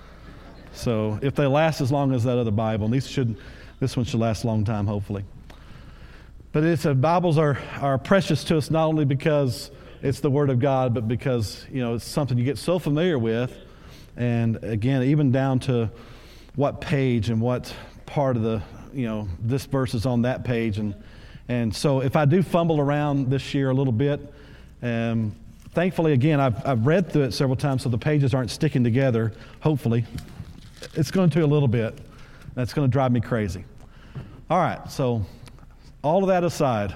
So if they last as long as that other Bible, and these should, this one should last a long time, hopefully. But it's uh, Bibles are, are precious to us not only because it's the Word of God, but because, you know, it's something you get so familiar with. And again, even down to what page and what part of the, you know, this verse is on that page. And and so if I do fumble around this year a little bit, um, thankfully, again, I've I've read through it several times so the pages aren't sticking together, hopefully. It's going to a little bit. That's going to drive me crazy. All right, so all of that aside,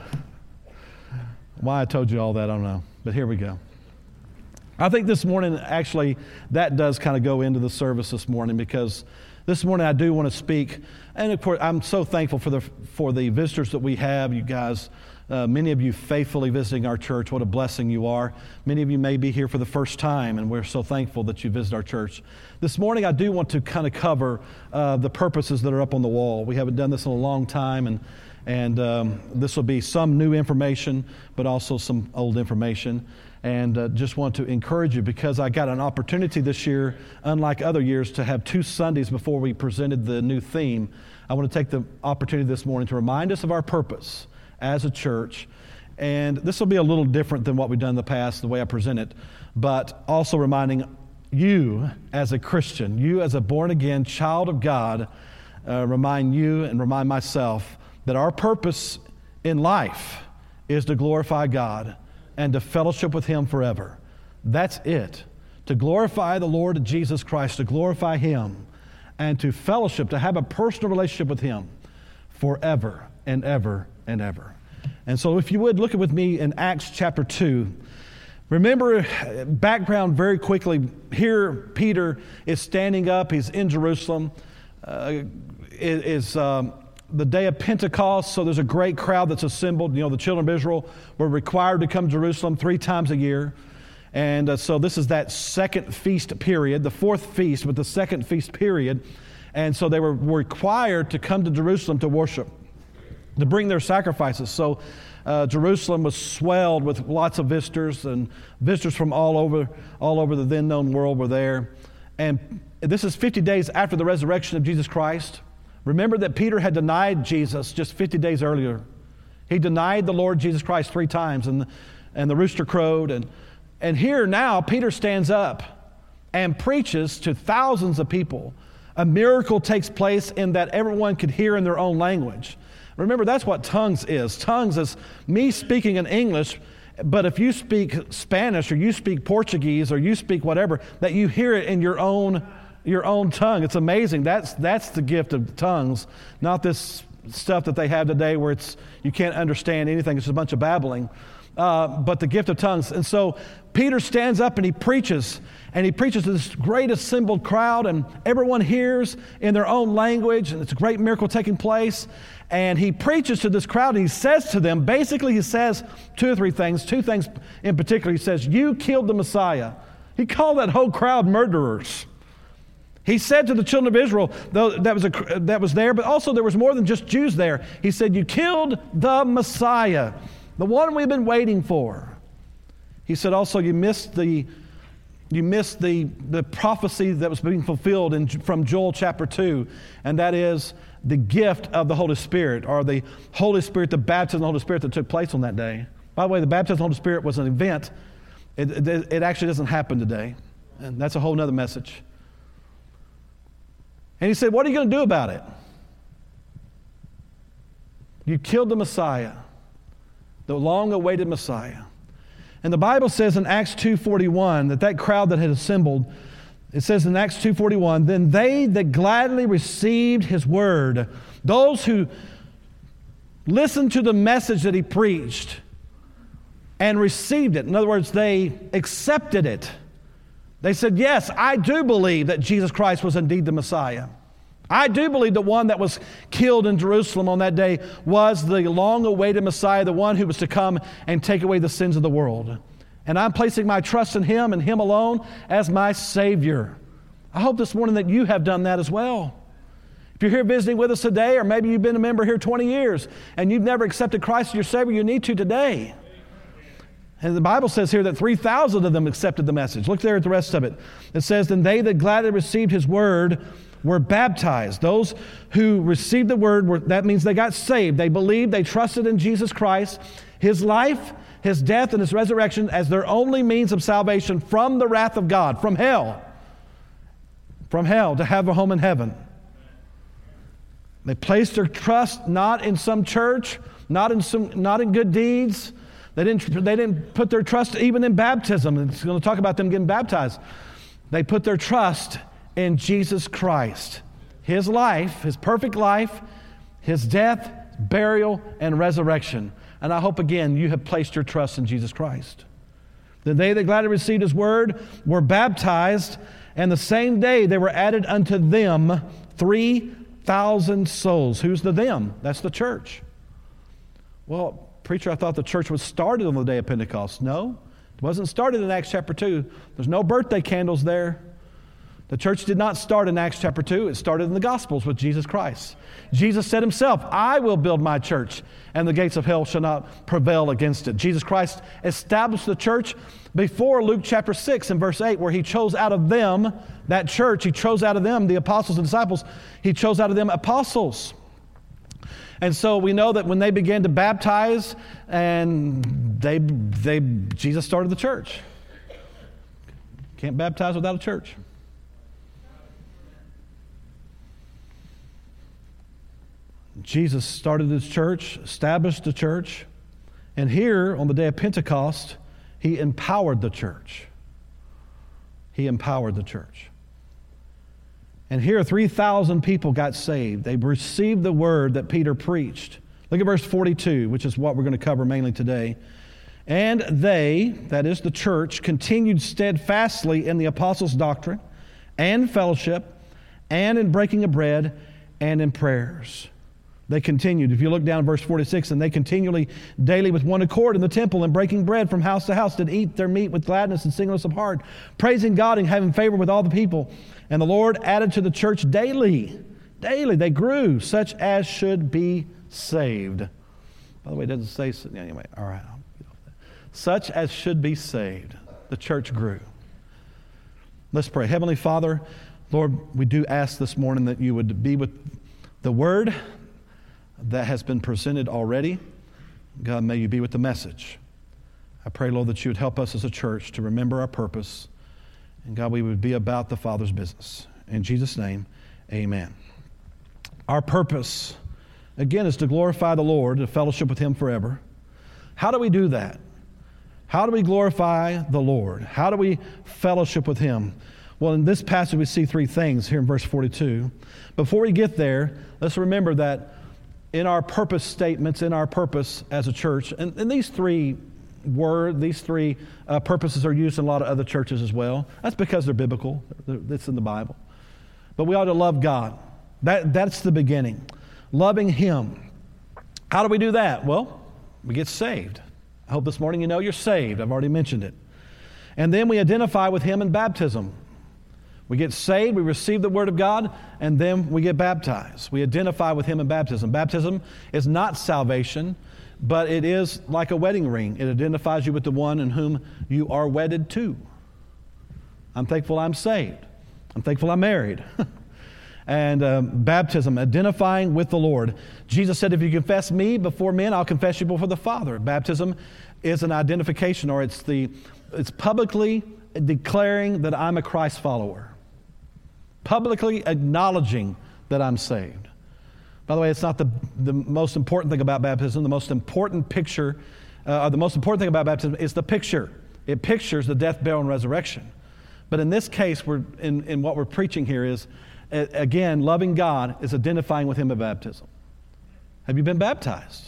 why I told you all that, I don't know. But here we go. I think this morning, actually, that does kind of go into the service this morning because this morning I do want to speak. And, of course, I'm so thankful for the for the visitors that we have, you guys. Uh, many of you faithfully visiting our church. What a blessing you are. Many of you may be here for the first time, and we're so thankful that you visit our church. This morning, I do want to kind of cover uh, the purposes that are up on the wall. We haven't done this in a long time, and and um, this will be some new information, but also some old information. And uh, just want to encourage you because I got an opportunity this year, unlike other years, to have two Sundays before we presented the new theme. I want to take the opportunity this morning to remind us of our purpose as a church. And this will be a little different than what we've done in the past, the way I present it, but also reminding you as a Christian, you as a born-again child of God, uh, remind you and remind myself that our purpose in life is to glorify God and to fellowship with Him forever. That's it. To glorify the Lord Jesus Christ, to glorify Him, and to fellowship, to have a personal relationship with Him forever and ever and ever. And so if you would, look with me in Acts chapter two. Remember, background very quickly, here Peter is standing up, he's in Jerusalem. Uh, it is um, the day of Pentecost, so there's a great crowd that's assembled. You know, the children of Israel were required to come to Jerusalem three times a year. And uh, so this is that second feast period, the fourth feast, but the second feast period. And so they were required to come to Jerusalem to worship, to bring their sacrifices. So uh, Jerusalem was swelled with lots of visitors, and visitors from all over, all over the then known world were there. And this is fifty days after the resurrection of Jesus Christ. Remember that Peter had denied Jesus just fifty days earlier. He denied the Lord Jesus Christ three times, and, and the rooster crowed. And, and here now, Peter stands up and preaches to thousands of people. A miracle takes place in that everyone could hear in their own language. Remember, that's what tongues is. Tongues is me speaking in English, but if you speak Spanish or you speak Portuguese or you speak whatever, that you hear it in your own your own tongue. It's amazing. That's that's the gift of tongues, not this stuff that they have today where it's you can't understand anything. It's just a bunch of babbling. Uh, but the gift of tongues. And so Peter stands up and he preaches, and he preaches to this great assembled crowd, and everyone hears in their own language, and it's a great miracle taking place. And he preaches to this crowd, and he says to them, basically he says two or three things, two things in particular. He says, you killed the Messiah. He called that whole crowd murderers. He said to the children of Israel, though that was, a, that was there, but also there was more than just Jews there. He said, you killed the Messiah, the one we've been waiting for. He said also, you missed the you missed the, the prophecy that was being fulfilled in, from Joel chapter two, and that is the gift of the Holy Spirit, or the Holy Spirit, the baptism of the Holy Spirit that took place on that day. By the way, the baptism of the Holy Spirit was an event. It, it, it actually doesn't happen today, and that's a whole other message. And he said, what are you going to do about it? You killed the Messiah, the long-awaited Messiah. And the Bible says in Acts two forty-one that that crowd that had assembled, it says in Acts two forty-one, then they that gladly received his word, those who listened to the message that he preached and received it. In other words, they accepted it. They said, yes, I do believe that Jesus Christ was indeed the Messiah. I do believe the one that was killed in Jerusalem on that day was the long-awaited Messiah, the one who was to come and take away the sins of the world. And I'm placing my trust in him and him alone as my Savior. I hope this morning that you have done that as well. If you're here visiting with us today, or maybe you've been a member here twenty years and you've never accepted Christ as your Savior, you need to today. And the Bible says here that three thousand of them accepted the message. Look there at the rest of it. It says, then they that gladly received his word were baptized. Those who received the word, were, that means they got saved. They believed, they trusted in Jesus Christ, his life, his death, and his resurrection as their only means of salvation from the wrath of God, from hell. From hell to have a home in heaven. They placed their trust not in some church, not in some, not in good deeds. They didn't, they didn't put their trust even in baptism. It's going to talk about them getting baptized. They put their trust in Jesus Christ. His life, his perfect life, his death, burial, and resurrection. And I hope again you have placed your trust in Jesus Christ. Then they that gladly received his word were baptized, and the same day they were added unto them three thousand souls. Who's the them? That's the church. Well, preacher, I thought the church was started on the day of Pentecost. No, it wasn't started in Acts chapter two. There's no birthday candles there. The church did not start in Acts chapter two. It started in the Gospels with Jesus Christ. Jesus said himself, I will build my church, and the gates of hell shall not prevail against it. Jesus Christ established the church before Luke chapter six and verse eight, where he chose out of them, that church, he chose out of them, the apostles and disciples, he chose out of them apostles. And so we know that when they began to baptize, and they, they, Jesus started the church. Can't baptize without a church. Jesus started his church, established the church, and here on the day of Pentecost, he empowered the church. He empowered the church. And here three thousand people got saved. They received the word that Peter preached. Look at verse forty-two, which is what we're going to cover mainly today. And they, that is the church, continued steadfastly in the apostles' doctrine and fellowship and in breaking of bread and in prayers. They continued. If you look down at verse forty-six, and they continually daily with one accord in the temple and breaking bread from house to house did eat their meat with gladness and singleness of heart, praising God and having favor with all the people. And the Lord added to the church daily, daily, they grew, such as should be saved. By the way, it doesn't say, so. Anyway, all right. I'll get off that. Such as should be saved. The church grew. Let's pray. Heavenly Father, Lord, we do ask this morning that you would be with the word that has been presented already. God, may you be with the message. I pray, Lord, that you would help us as a church to remember our purpose. And God, we would be about the Father's business. In Jesus' name, amen. Our purpose, again, is to glorify the Lord, to fellowship with him forever. How do we do that? How do we glorify the Lord? How do we fellowship with him? Well, in this passage, we see three things here in verse forty-two. Before we get there, let's remember that in our purpose statements, in our purpose as a church, and, and these three word, these three uh, purposes are used in a lot of other churches as well. That's because they're biblical. It's in the Bible. But we ought to love God. That, that's the beginning. Loving him. How do we do that? Well, we get saved. I hope this morning you know you're saved. I've already mentioned it. And then we identify with him in baptism. We get saved, we receive the Word of God, and then we get baptized. We identify with him in baptism. Baptism is not salvation, but it is like a wedding ring. It identifies you with the one in whom you are wedded to. I'm thankful I'm saved. I'm thankful I'm married. And um, baptism, identifying with the Lord. Jesus said, if you confess me before men, I'll confess you before the Father. Baptism is an identification, or it's the it's publicly declaring that I'm a Christ follower. Publicly acknowledging that I'm saved. By the way, it's not the, the most important thing about baptism. The most important picture, uh, or the most important thing about baptism is the picture. It pictures the death, burial, and resurrection. But in this case, we're in, in what we're preaching here is, uh, again, loving God is identifying with him at baptism. Have you been baptized?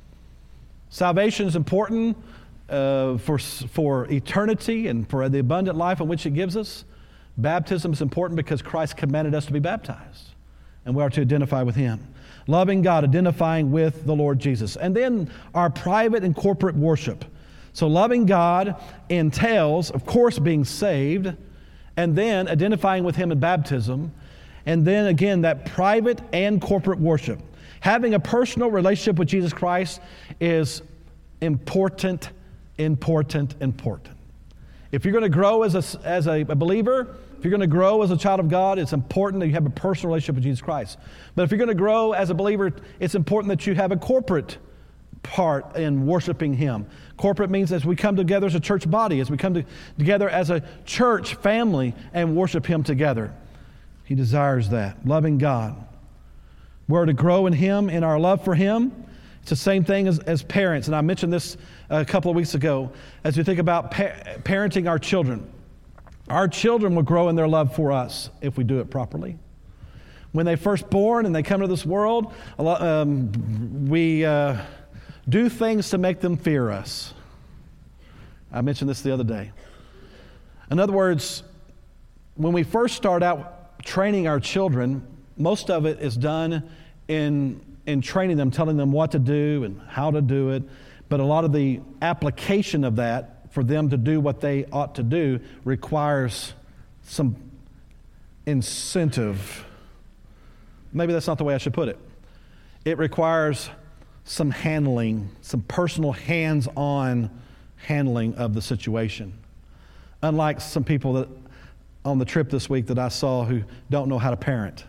Salvation is important uh, for, for eternity and for the abundant life in which it gives us. Baptism is important because Christ commanded us to be baptized, and we are to identify with him. Loving God, identifying with the Lord Jesus. And then our private and corporate worship. So loving God entails, of course, being saved, and then identifying with him in baptism, and then again that private and corporate worship. Having a personal relationship with Jesus Christ is important, important, important. If you're going to grow as a, as a believer, if you're going to grow as a child of God, it's important that you have a personal relationship with Jesus Christ. But if you're going to grow as a believer, it's important that you have a corporate part in worshiping him. Corporate means as we come together as a church body, as we come to, together as a church family and worship him together. He desires that, loving God. We're to grow in him, in our love for him. It's the same thing as, as parents, and I mentioned this a couple of weeks ago. As we think about pa- parenting our children, our children will grow in their love for us if we do it properly. When they're first born and they come to this world, a lot, um, we uh, do things to make them fear us. I mentioned this the other day. In other words, when we first start out training our children, most of it is done in in training them, telling them what to do and how to do it. But a lot of the application of that for them to do what they ought to do requires some incentive. Maybe that's not the way I should put it. It requires some handling, some personal hands-on handling of the situation. Unlike some people that on the trip this week that I saw who don't know how to parent,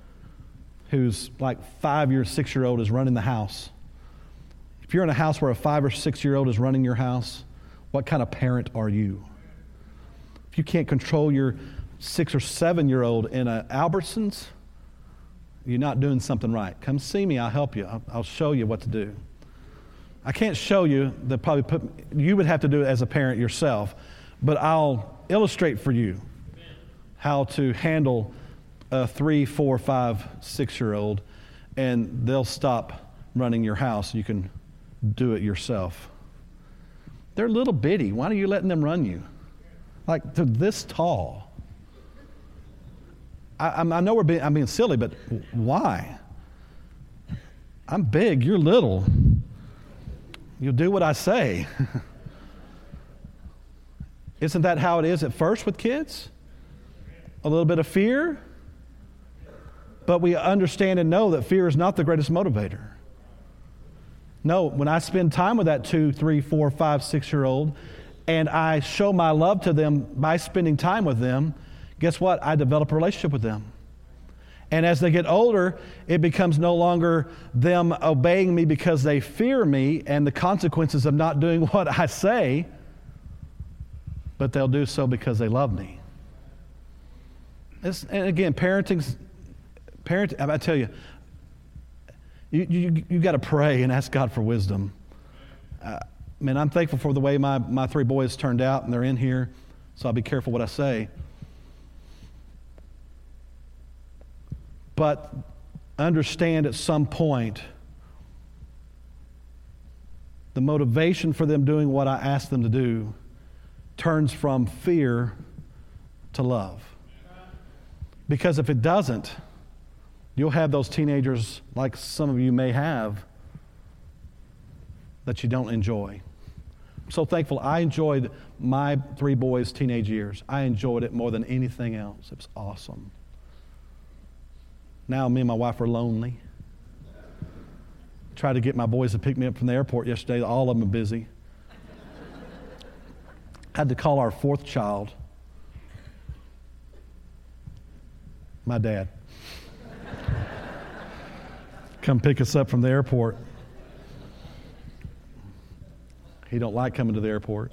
who's like five-year, six-year-old is running the house. If you're in a house where a five or six-year-old is running your house, what kind of parent are you? If you can't control your six or seven-year-old in a Albertsons, you're not doing something right. Come see me, I'll help you. I'll, I'll show you what to do. I can't show you, that probably put, you would have to do it as a parent yourself, but I'll illustrate for you how to handle a three, four, five, six-year-old, and they'll stop running your house. You can do it yourself. They're little bitty. Why are you letting them run you? Like, they're this tall. I, I know we're being, I'm being silly, but why? I'm big, you're little. You'll do what I say. Isn't that how it is at first with kids? A little bit of fear, but we understand and know that fear is not the greatest motivator. No, when I spend time with that two, three, four, five, six-year-old, and I show my love to them by spending time with them, guess what? I develop a relationship with them. And as they get older, it becomes no longer them obeying me because they fear me and the consequences of not doing what I say, but they'll do so because they love me. It's, and again, parenting's, parenting, I tell you, you you you got to pray and ask God for wisdom. Uh, man, I'm thankful for the way my, my three boys turned out, and they're in here, so I'll be careful what I say. But understand at some point the motivation for them doing what I ask them to do turns from fear to love. Because if it doesn't, you'll have those teenagers like some of you may have that you don't enjoy. I'm so thankful. I enjoyed my three boys' teenage years. I enjoyed it more than anything else. It was awesome. Now me and my wife are lonely. Tried to get my boys to pick me up from the airport yesterday. All of them are busy. Had to call our fourth child my dad. Come pick us up from the airport. He don't like coming to the airport.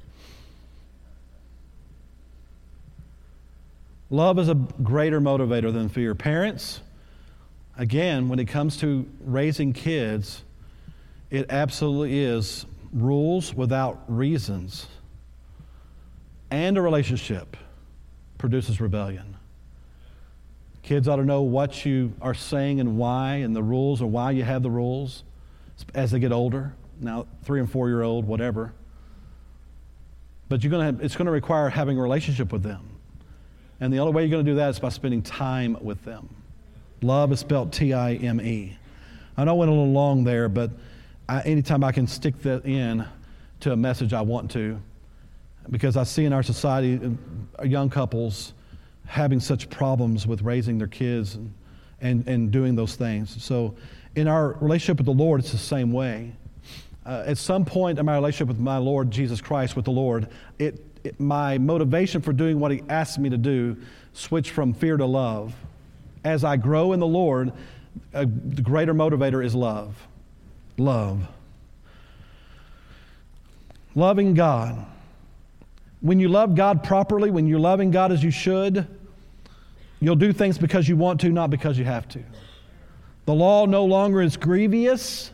Love is a greater motivator than fear. Parents, again, when it comes to raising kids, it absolutely is rules without reasons. And a relationship produces rebellion. Kids ought to know what you are saying and why, and the rules, or why you have the rules as they get older. Now, three and four year old, whatever. But you're going to have, it's going to require having a relationship with them. And the only way you're going to do that is by spending time with them. Love is spelled T I M E. I know I went a little long there, but I, anytime I can stick that in to a message, I want to. Because I see in our society, uh, young couples having such problems with raising their kids and, and, and doing those things. So in our relationship with the Lord, it's the same way. Uh, at some point in my relationship with my Lord Jesus Christ, with the Lord, it, it my motivation for doing what He asked me to do switched from fear to love. As I grow in the Lord, uh, the greater motivator is love. Love. Loving God. When you love God properly, when you're loving God as you should, you'll do things because you want to, not because you have to. The law no longer is grievous,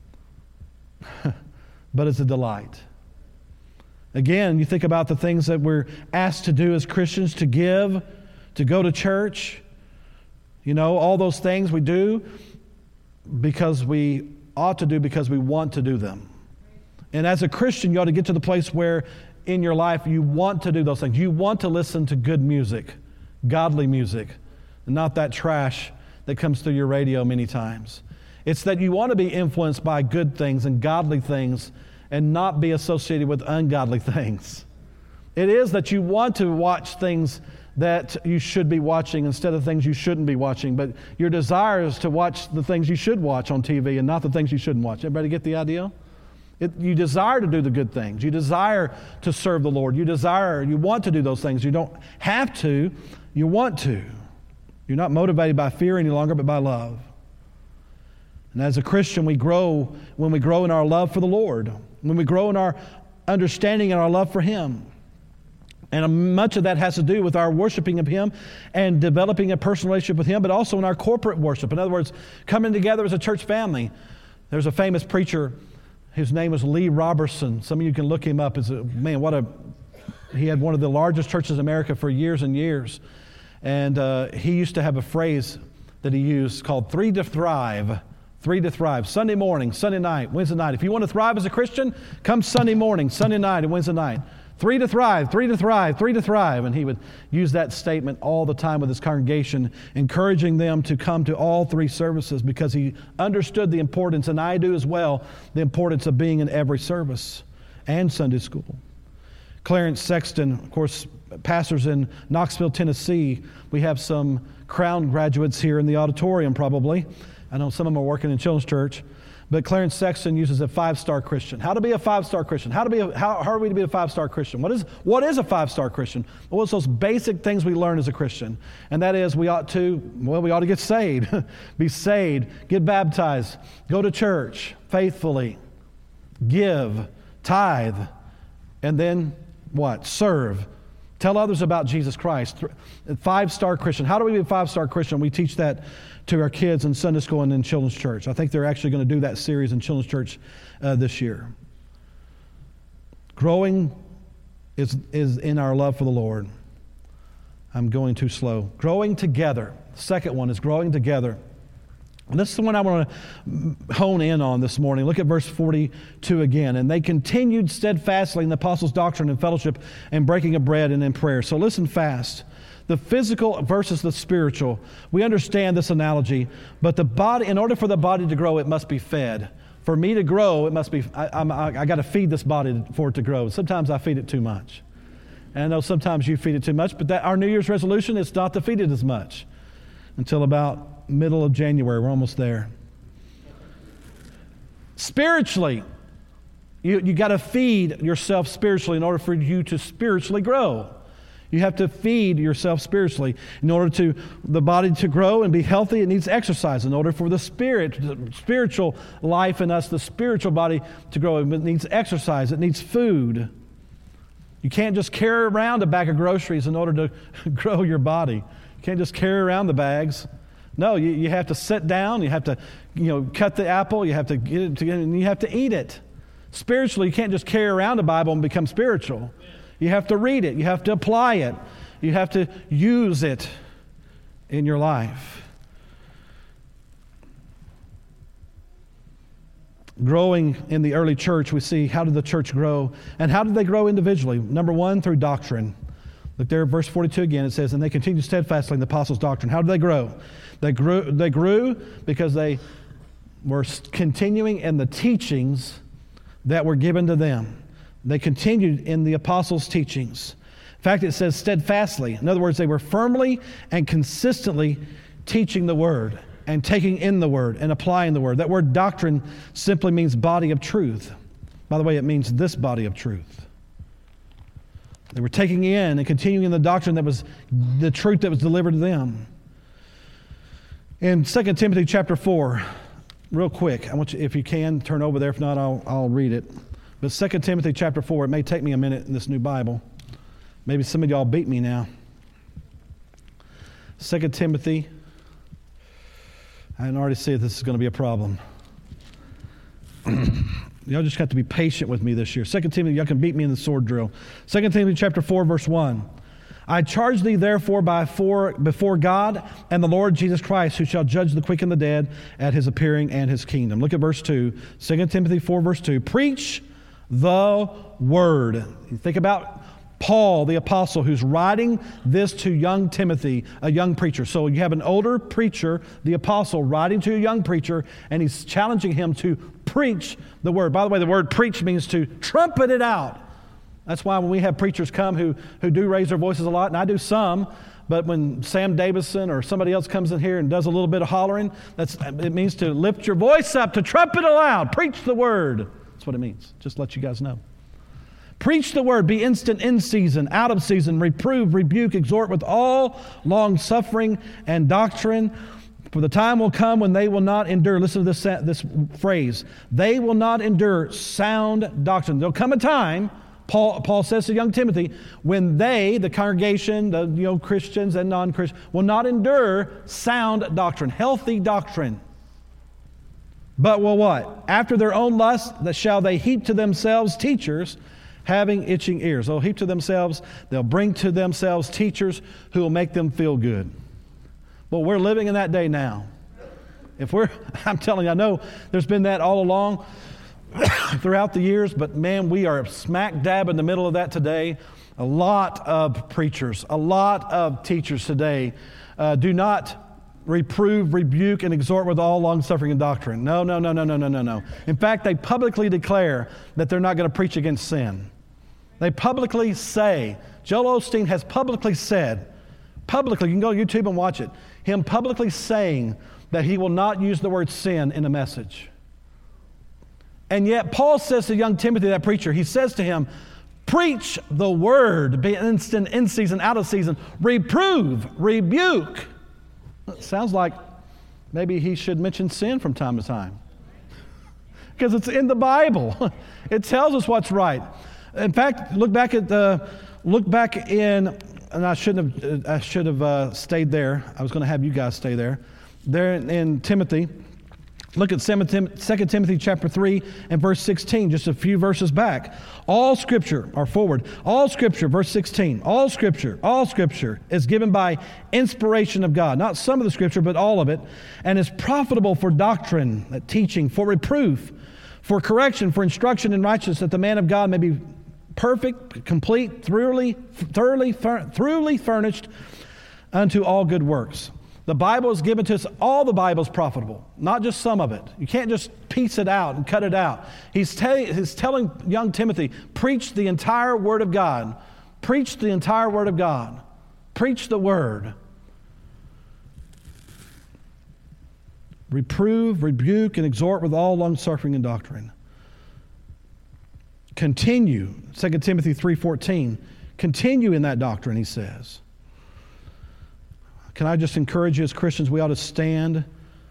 but it's a delight. Again, you think about the things that we're asked to do as Christians, to give, to go to church, you know, all those things we do because we ought to do because we want to do them. And as a Christian, you ought to get to the place where in your life you want to do those things. You want to listen to good music, godly music, and not that trash that comes through your radio many times. It's that you want to be influenced by good things and godly things and not be associated with ungodly things. It is that you want to watch things that you should be watching instead of things you shouldn't be watching, but your desire is to watch the things you should watch on T V and not the things you shouldn't watch. Everybody get the idea? It, you desire to do the good things. You desire to serve the Lord. You desire, you want to do those things. You don't have to, you want to. You're not motivated by fear any longer, but by love. And as a Christian, we grow when we grow in our love for the Lord, when we grow in our understanding and our love for Him. And much of that has to do with our worshiping of Him and developing a personal relationship with Him, but also in our corporate worship. In other words, coming together as a church family. There's a famous preacher. His name was Lee Roberson. Some of you can look him up. As a, man, what a, he had one of the largest churches in America for years and years. And uh, he used to have a phrase that he used called three to thrive. Three to thrive. Sunday morning, Sunday night, Wednesday night. If you want to thrive as a Christian, come Sunday morning, Sunday night, and Wednesday night. Three to thrive, three to thrive, three to thrive. And he would use that statement all the time with his congregation, encouraging them to come to all three services because he understood the importance, and I do as well, the importance of being in every service and Sunday school. Clarence Sexton, of course, pastors in Knoxville, Tennessee. We have some Crown graduates here in the auditorium probably. I know some of them are working in Children's Church. But Clarence Sexton uses a five-star Christian. How to be a five-star Christian? How to be? A, how, how are we to be a five-star Christian? What is what is a five-star Christian? Well, it's those basic things we learn as a Christian, and that is we ought to well we ought to get saved, be saved, get baptized, go to church faithfully, give, tithe, and then what? Serve. Tell others about Jesus Christ. Five-star Christian. How do we be a five-star Christian? We teach that to our kids in Sunday school and in Children's Church. I think they're actually going to do that series in Children's Church uh, this year. Growing is, is in our love for the Lord. I'm going too slow. Growing together. The second one is growing together. And this is the one I want to hone in on this morning. Look at verse forty-two again. And they continued steadfastly in the apostles' doctrine and fellowship and breaking of bread and in prayer. So listen fast. The physical versus the spiritual. We understand this analogy, but the body, in order for the body to grow, it must be fed. For me to grow, it must be, I, I'm, I, I got to feed this body for it to grow. Sometimes I feed it too much. And I know sometimes you feed it too much, but that our New Year's resolution is not to feed it as much until about middle of January. We're almost there. Spiritually, you, you got to feed yourself spiritually in order for you to spiritually grow. You have to feed yourself spiritually. In order to the body to grow and be healthy, it needs exercise. In order for the spirit, the spiritual life in us, the spiritual body to grow, it needs exercise. It needs food. You can't just carry around a bag of groceries in order to grow your body. You can't just carry around the bags. No, you, you have to sit down. You have to, you know, cut the apple. You have to get it together, and you have to eat it. Spiritually, you can't just carry around a Bible and become spiritual. You have to read it. You have to apply it. You have to use it in your life. Growing in the early church, we see how did the church grow, and how did they grow individually? Number one, through doctrine. Look there, verse forty-two again. It says, "And they continued steadfastly in the apostles' doctrine." How did they grow? They grew. They grew because they were continuing in the teachings that were given to them. They continued in the apostles' teachings. In fact, it says steadfastly. In other words, they were firmly and consistently teaching the Word and taking in the Word and applying the Word. That word doctrine simply means body of truth. By the way, it means this body of truth. They were taking in and continuing in the doctrine that was the truth that was delivered to them. In Second Timothy chapter four, real quick, I want you, if you can, turn over there. If not, I'll, I'll read it. But Second Timothy chapter four, it may take me a minute in this new Bible. Maybe some of y'all beat me now. Second Timothy, I can already see this is going to be a problem. Y'all just got to be patient with me this year. Second Timothy, y'all can beat me in the sword drill. Second Timothy chapter four, verse one. "I charge thee therefore by for, before God and the Lord Jesus Christ, who shall judge the quick and the dead at his appearing and his kingdom." Look at verse two. Second Timothy four, verse two. "Preach the word." You think about Paul, the apostle, who's writing this to young Timothy, a young preacher. So you have an older preacher, the apostle, writing to a young preacher, and he's challenging him to preach the word. By the way, the word preach means to trumpet it out. That's why when we have preachers come who, who do raise their voices a lot, and I do some, but when Sam Davison or somebody else comes in here and does a little bit of hollering, that's, it means to lift your voice up, to trumpet aloud, preach the word. That's what it means. Just to let you guys know. Preach the word, be instant in season, out of season, reprove, rebuke, exhort with all long suffering and doctrine. For the time will come when they will not endure, listen to this, this phrase, they will not endure sound doctrine. There'll come a time, Paul, Paul says to young Timothy, when they, the congregation, the you know Christians and non-Christians, will not endure sound doctrine, healthy doctrine. But will what? After their own lust, that shall they heap to themselves teachers, having itching ears. They'll heap to themselves, they'll bring to themselves teachers who will make them feel good. Well, we're living in that day now. If we're, I'm telling you, I know there's been that all along throughout the years, but man, we are smack dab in the middle of that today. A lot of preachers, a lot of teachers today uh, do not reprove, rebuke, and exhort with all long-suffering and doctrine. No, no, no, no, no, no, no, no. In fact, they publicly declare that they're not going to preach against sin. They publicly say, Joel Osteen has publicly said, publicly, you can go to YouTube and watch it, him publicly saying that he will not use the word sin in a message. And yet, Paul says to young Timothy, that preacher, he says to him, preach the word, be instant, in season, out of season, reprove, rebuke. It sounds like maybe he should mention sin from time to time, because it's in the Bible. It tells us what's right. In fact, look back at the, look back in, and I shouldn't have, I should have uh, stayed there. I was going to have you guys stay there. There in, in Timothy. Look at Second Timothy chapter three and verse sixteen, just a few verses back. All Scripture, or forward, all Scripture, verse sixteen, all Scripture, all Scripture is given by inspiration of God. Not some of the Scripture, but all of it, and is profitable for doctrine, teaching, for reproof, for correction, for instruction in righteousness, that the man of God may be perfect, complete, thoroughly, thoroughly, thoroughly furnished unto all good works. The Bible is given to us. All the Bible is profitable, not just some of it. You can't just piece it out and cut it out. He's, te- he's telling young Timothy, preach the entire Word of God. Preach the entire Word of God. Preach the Word. Reprove, rebuke, and exhort with all long-suffering and doctrine. Continue, Second Timothy three fourteen. Continue in that doctrine, he says. Can I just encourage you as Christians, we ought to stand,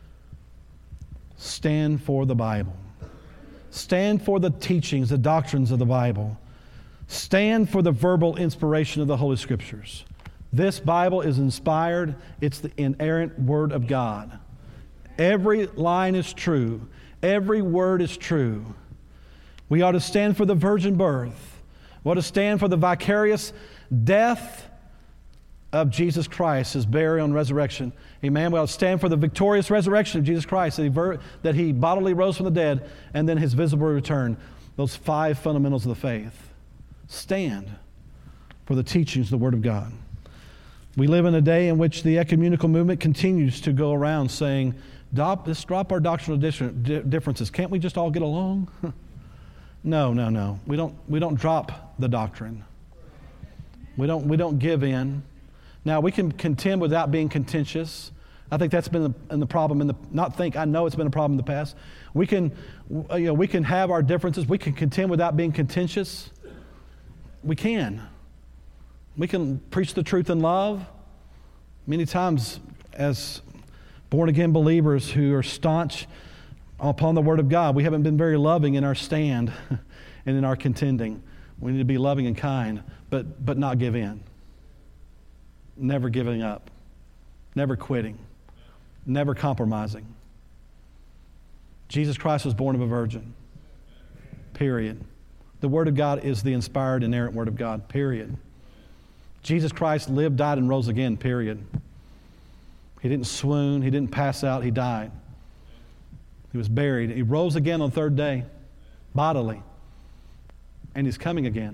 stand for the Bible. Stand for the teachings, the doctrines of the Bible. Stand for the verbal inspiration of the Holy Scriptures. This Bible is inspired. It's the inerrant Word of God. Every line is true. Every word is true. We ought to stand for the virgin birth. We ought to stand for the vicarious death of Jesus Christ, His burial and resurrection. Amen. We ought to stand for the victorious resurrection of Jesus Christ, that he, ver- that he bodily rose from the dead, and then His visible return. Those five fundamentals of the faith. Stand for the teachings of the Word of God. We live in a day in which the ecumenical movement continues to go around saying, Drop, let's drop our doctrinal differences. Can't we just all get along? No, no, no. We don't, we don't drop the doctrine. We don't, we don't give in. Now, we can contend without being contentious. I think that's been the, the problem in the, not think, I know it's been a problem in the past. We can, you know, we can have our differences. We can contend without being contentious. We can. We can preach the truth in love. Many times, as born-again believers who are staunch upon the Word of God, we haven't been very loving in our stand and in our contending. We need to be loving and kind, but but not give in. Never giving up. Never quitting. Never compromising. Jesus Christ was born of a virgin. Period. The Word of God is the inspired, inerrant Word of God. Period. Jesus Christ lived, died, and rose again. Period. He didn't swoon. He didn't pass out. He died. He was buried. He rose again on the third day, bodily. And He's coming again.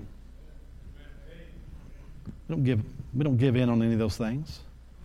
We don't give, we don't give in on any of those things.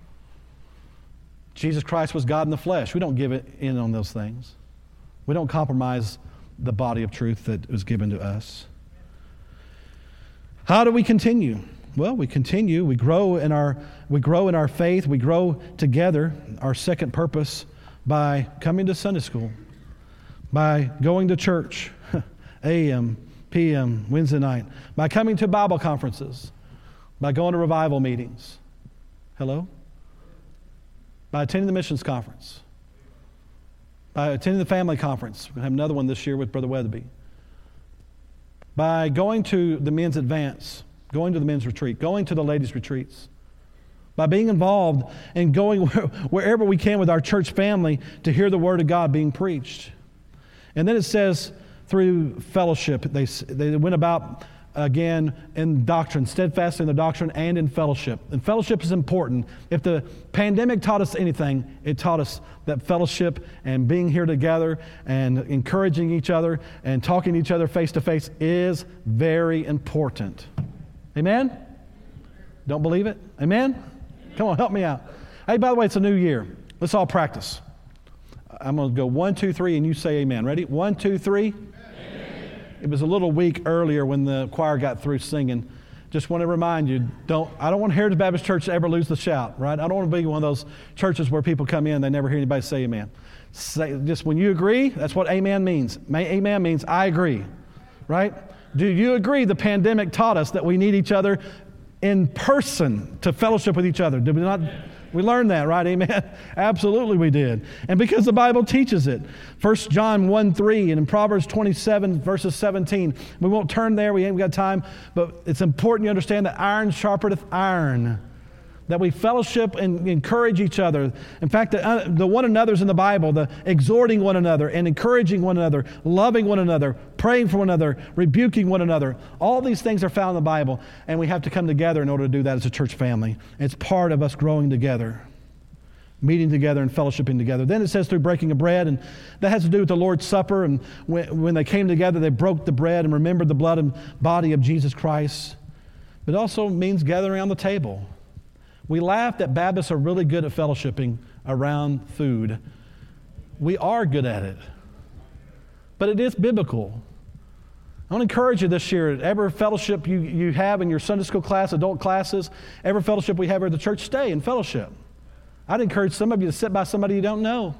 Jesus Christ was God in the flesh. We don't give it in on those things. We don't compromise the body of truth that was given to us. How do we continue? Well, we continue. We grow in our we grow in our faith. We grow together. Our second purpose, by coming to Sunday school, by going to church, A M, P M, Wednesday night, by coming to Bible conferences, by going to revival meetings. Hello? By attending the missions conference, by attending the family conference. We're going to have another one this year with Brother Weatherby. By going to the men's advance, going to the men's retreat, going to the ladies' retreats, by being involved and going wherever we can with our church family to hear the Word of God being preached. And then it says through fellowship, they, they went about again, in doctrine, steadfast in the doctrine and in fellowship. And fellowship is important. If the pandemic taught us anything, it taught us that fellowship and being here together and encouraging each other and talking to each other face to face is very important. Amen? Don't believe it? Amen? Come on, help me out. Hey, by the way, it's a new year. Let's all practice. I'm going to go one, two, three, and you say amen. Ready? One, two, three. It was a little weak earlier when the choir got through singing. Just want to remind you, don't. I don't want Heritage Baptist Church to ever lose the shout, right? I don't want to be one of those churches where people come in, they never hear anybody say amen. Say, just when you agree, that's what amen means. Amen means I agree, right? Do you agree the pandemic taught us that we need each other in person to fellowship with each other? Did we not? We learned that, right? Amen? Absolutely we did. And because the Bible teaches it. First John one three and in Proverbs twenty-seven verses seventeen. We won't turn there. We ain't got time. But it's important you understand that iron sharpeneth iron. That we fellowship and encourage each other. In fact, the, uh, the one another's in the Bible, the exhorting one another and encouraging one another, loving one another, praying for one another, rebuking one another. All these things are found in the Bible, and we have to come together in order to do that as a church family. It's part of us growing together, meeting together and fellowshipping together. Then it says through breaking of bread, and that has to do with the Lord's Supper. And when, when they came together, they broke the bread and remembered the blood and body of Jesus Christ. But it also means gathering around the table. We laugh that Baptists are really good at fellowshipping around food. We are good at it. But it is biblical. I want to encourage you this year, every fellowship you, you have in your Sunday school class, adult classes, every fellowship we have here at the church, stay in fellowship. I'd encourage some of you to sit by somebody you don't know.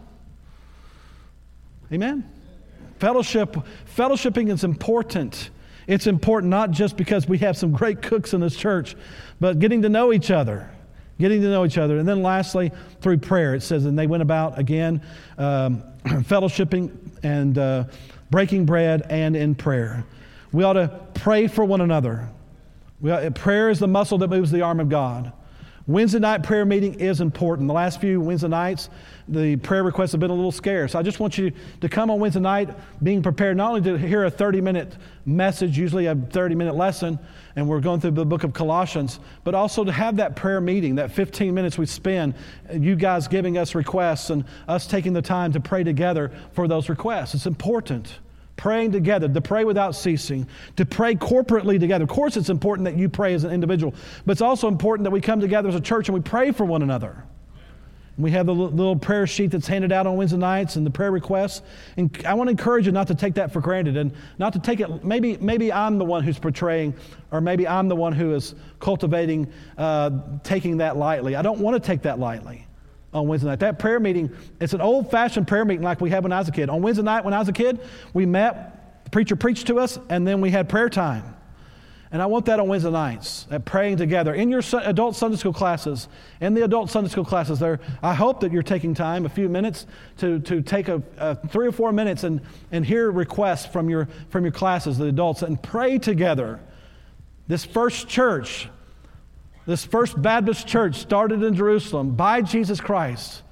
Amen? Fellowship, fellowshipping is important. It's important not just because we have some great cooks in this church, but getting to know each other. Getting to know each other. And then lastly, through prayer. It says, and they went about, again, um, fellowshipping and uh, breaking bread and in prayer. We ought to pray for one another. We ought, prayer is the muscle that moves the arm of God. Wednesday night prayer meeting is important. The last few Wednesday nights, the prayer requests have been a little scarce. I just want you to come on Wednesday night being prepared not only to hear a thirty-minute message, usually a thirty-minute lesson, and we're going through the book of Colossians, but also to have that prayer meeting, that fifteen minutes we spend, you guys giving us requests and us taking the time to pray together for those requests. It's important. Praying together, to pray without ceasing, to pray corporately together. Of course, it's important that you pray as an individual, but it's also important that we come together as a church and we pray for one another. We have the little prayer sheet that's handed out on Wednesday nights and the prayer requests. And I want to encourage you not to take that for granted and not to take it, maybe maybe I'm the one who's portraying, or maybe I'm the one who is cultivating, uh, taking that lightly. I don't want to take that lightly. On Wednesday night. That prayer meeting, it's an old-fashioned prayer meeting like we had when I was a kid. On Wednesday night when I was a kid, we met, the preacher preached to us, and then we had prayer time. And I want that on Wednesday nights, that praying together. In your adult Sunday school classes, in the adult Sunday school classes there, I hope that you're taking time, a few minutes, to, to take a, a three or four minutes and, and hear requests from your, from your classes, the adults, and pray together. This first church, This First Baptist Church started in Jerusalem by Jesus Christ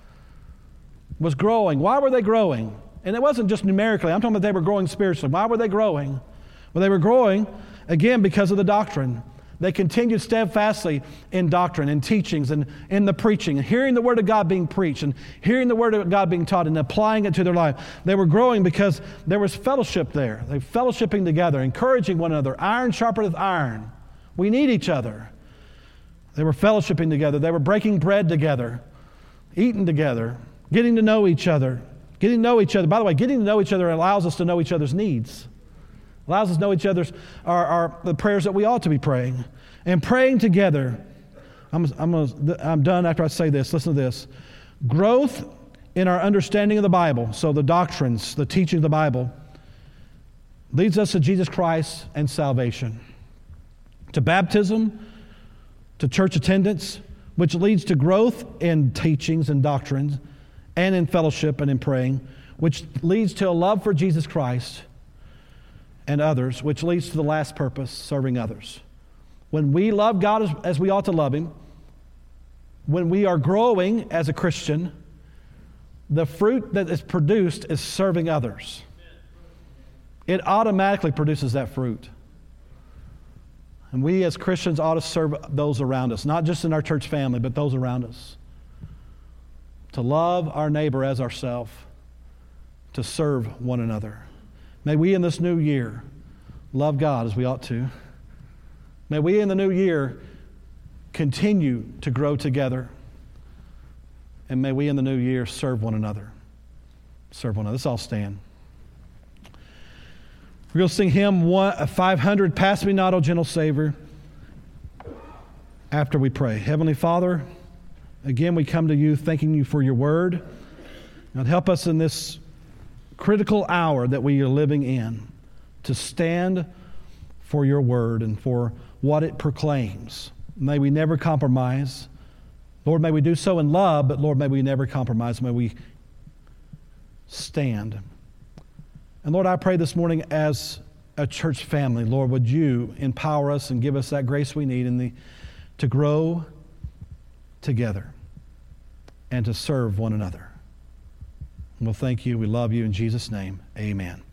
was growing. Why were they growing? And it wasn't just numerically. I'm talking about they were growing spiritually. Why were they growing? Well, they were growing, again, because of the doctrine. They continued steadfastly in doctrine and teachings and in the preaching and hearing the Word of God being preached and hearing the Word of God being taught and applying it to their life. They were growing because there was fellowship there. They were fellowshipping together, encouraging one another. Iron sharpeneth iron. We need each other. They were fellowshipping together. They were breaking bread together, eating together, getting to know each other, getting to know each other. By the way, getting to know each other allows us to know each other's needs. Allows us to know each other's are, are the prayers that we ought to be praying. And praying together. I'm, I'm, I'm done after I say this. Listen to this. Growth in our understanding of the Bible, so the doctrines, the teaching of the Bible, leads us to Jesus Christ and salvation. To baptism, to church attendance, which leads to growth in teachings and doctrines and in fellowship and in praying, which leads to a love for Jesus Christ and others, which leads to the last purpose, serving others. When we love God as, as we ought to love Him, when we are growing as a Christian, the fruit that is produced is serving others. It automatically produces that fruit. And we as Christians ought to serve those around us, not just in our church family, but those around us. To love our neighbor as ourselves, to serve one another. May we in this new year love God as we ought to. May we in the new year continue to grow together. And may we in the new year serve one another. Serve one another. Let's all stand. We're going to sing hymn one, five hundred, Pass Me Not, O Gentle Savior, after we pray. Heavenly Father, again we come to you thanking you for your word. God, help us in this critical hour that we are living in to stand for your word and for what it proclaims. May we never compromise. Lord, may we do so in love, but Lord, may we never compromise. May we stand. And Lord, I pray this morning as a church family, Lord, would you empower us and give us that grace we need in the, to grow together and to serve one another. And we'll thank you. We love you. In Jesus' name, amen.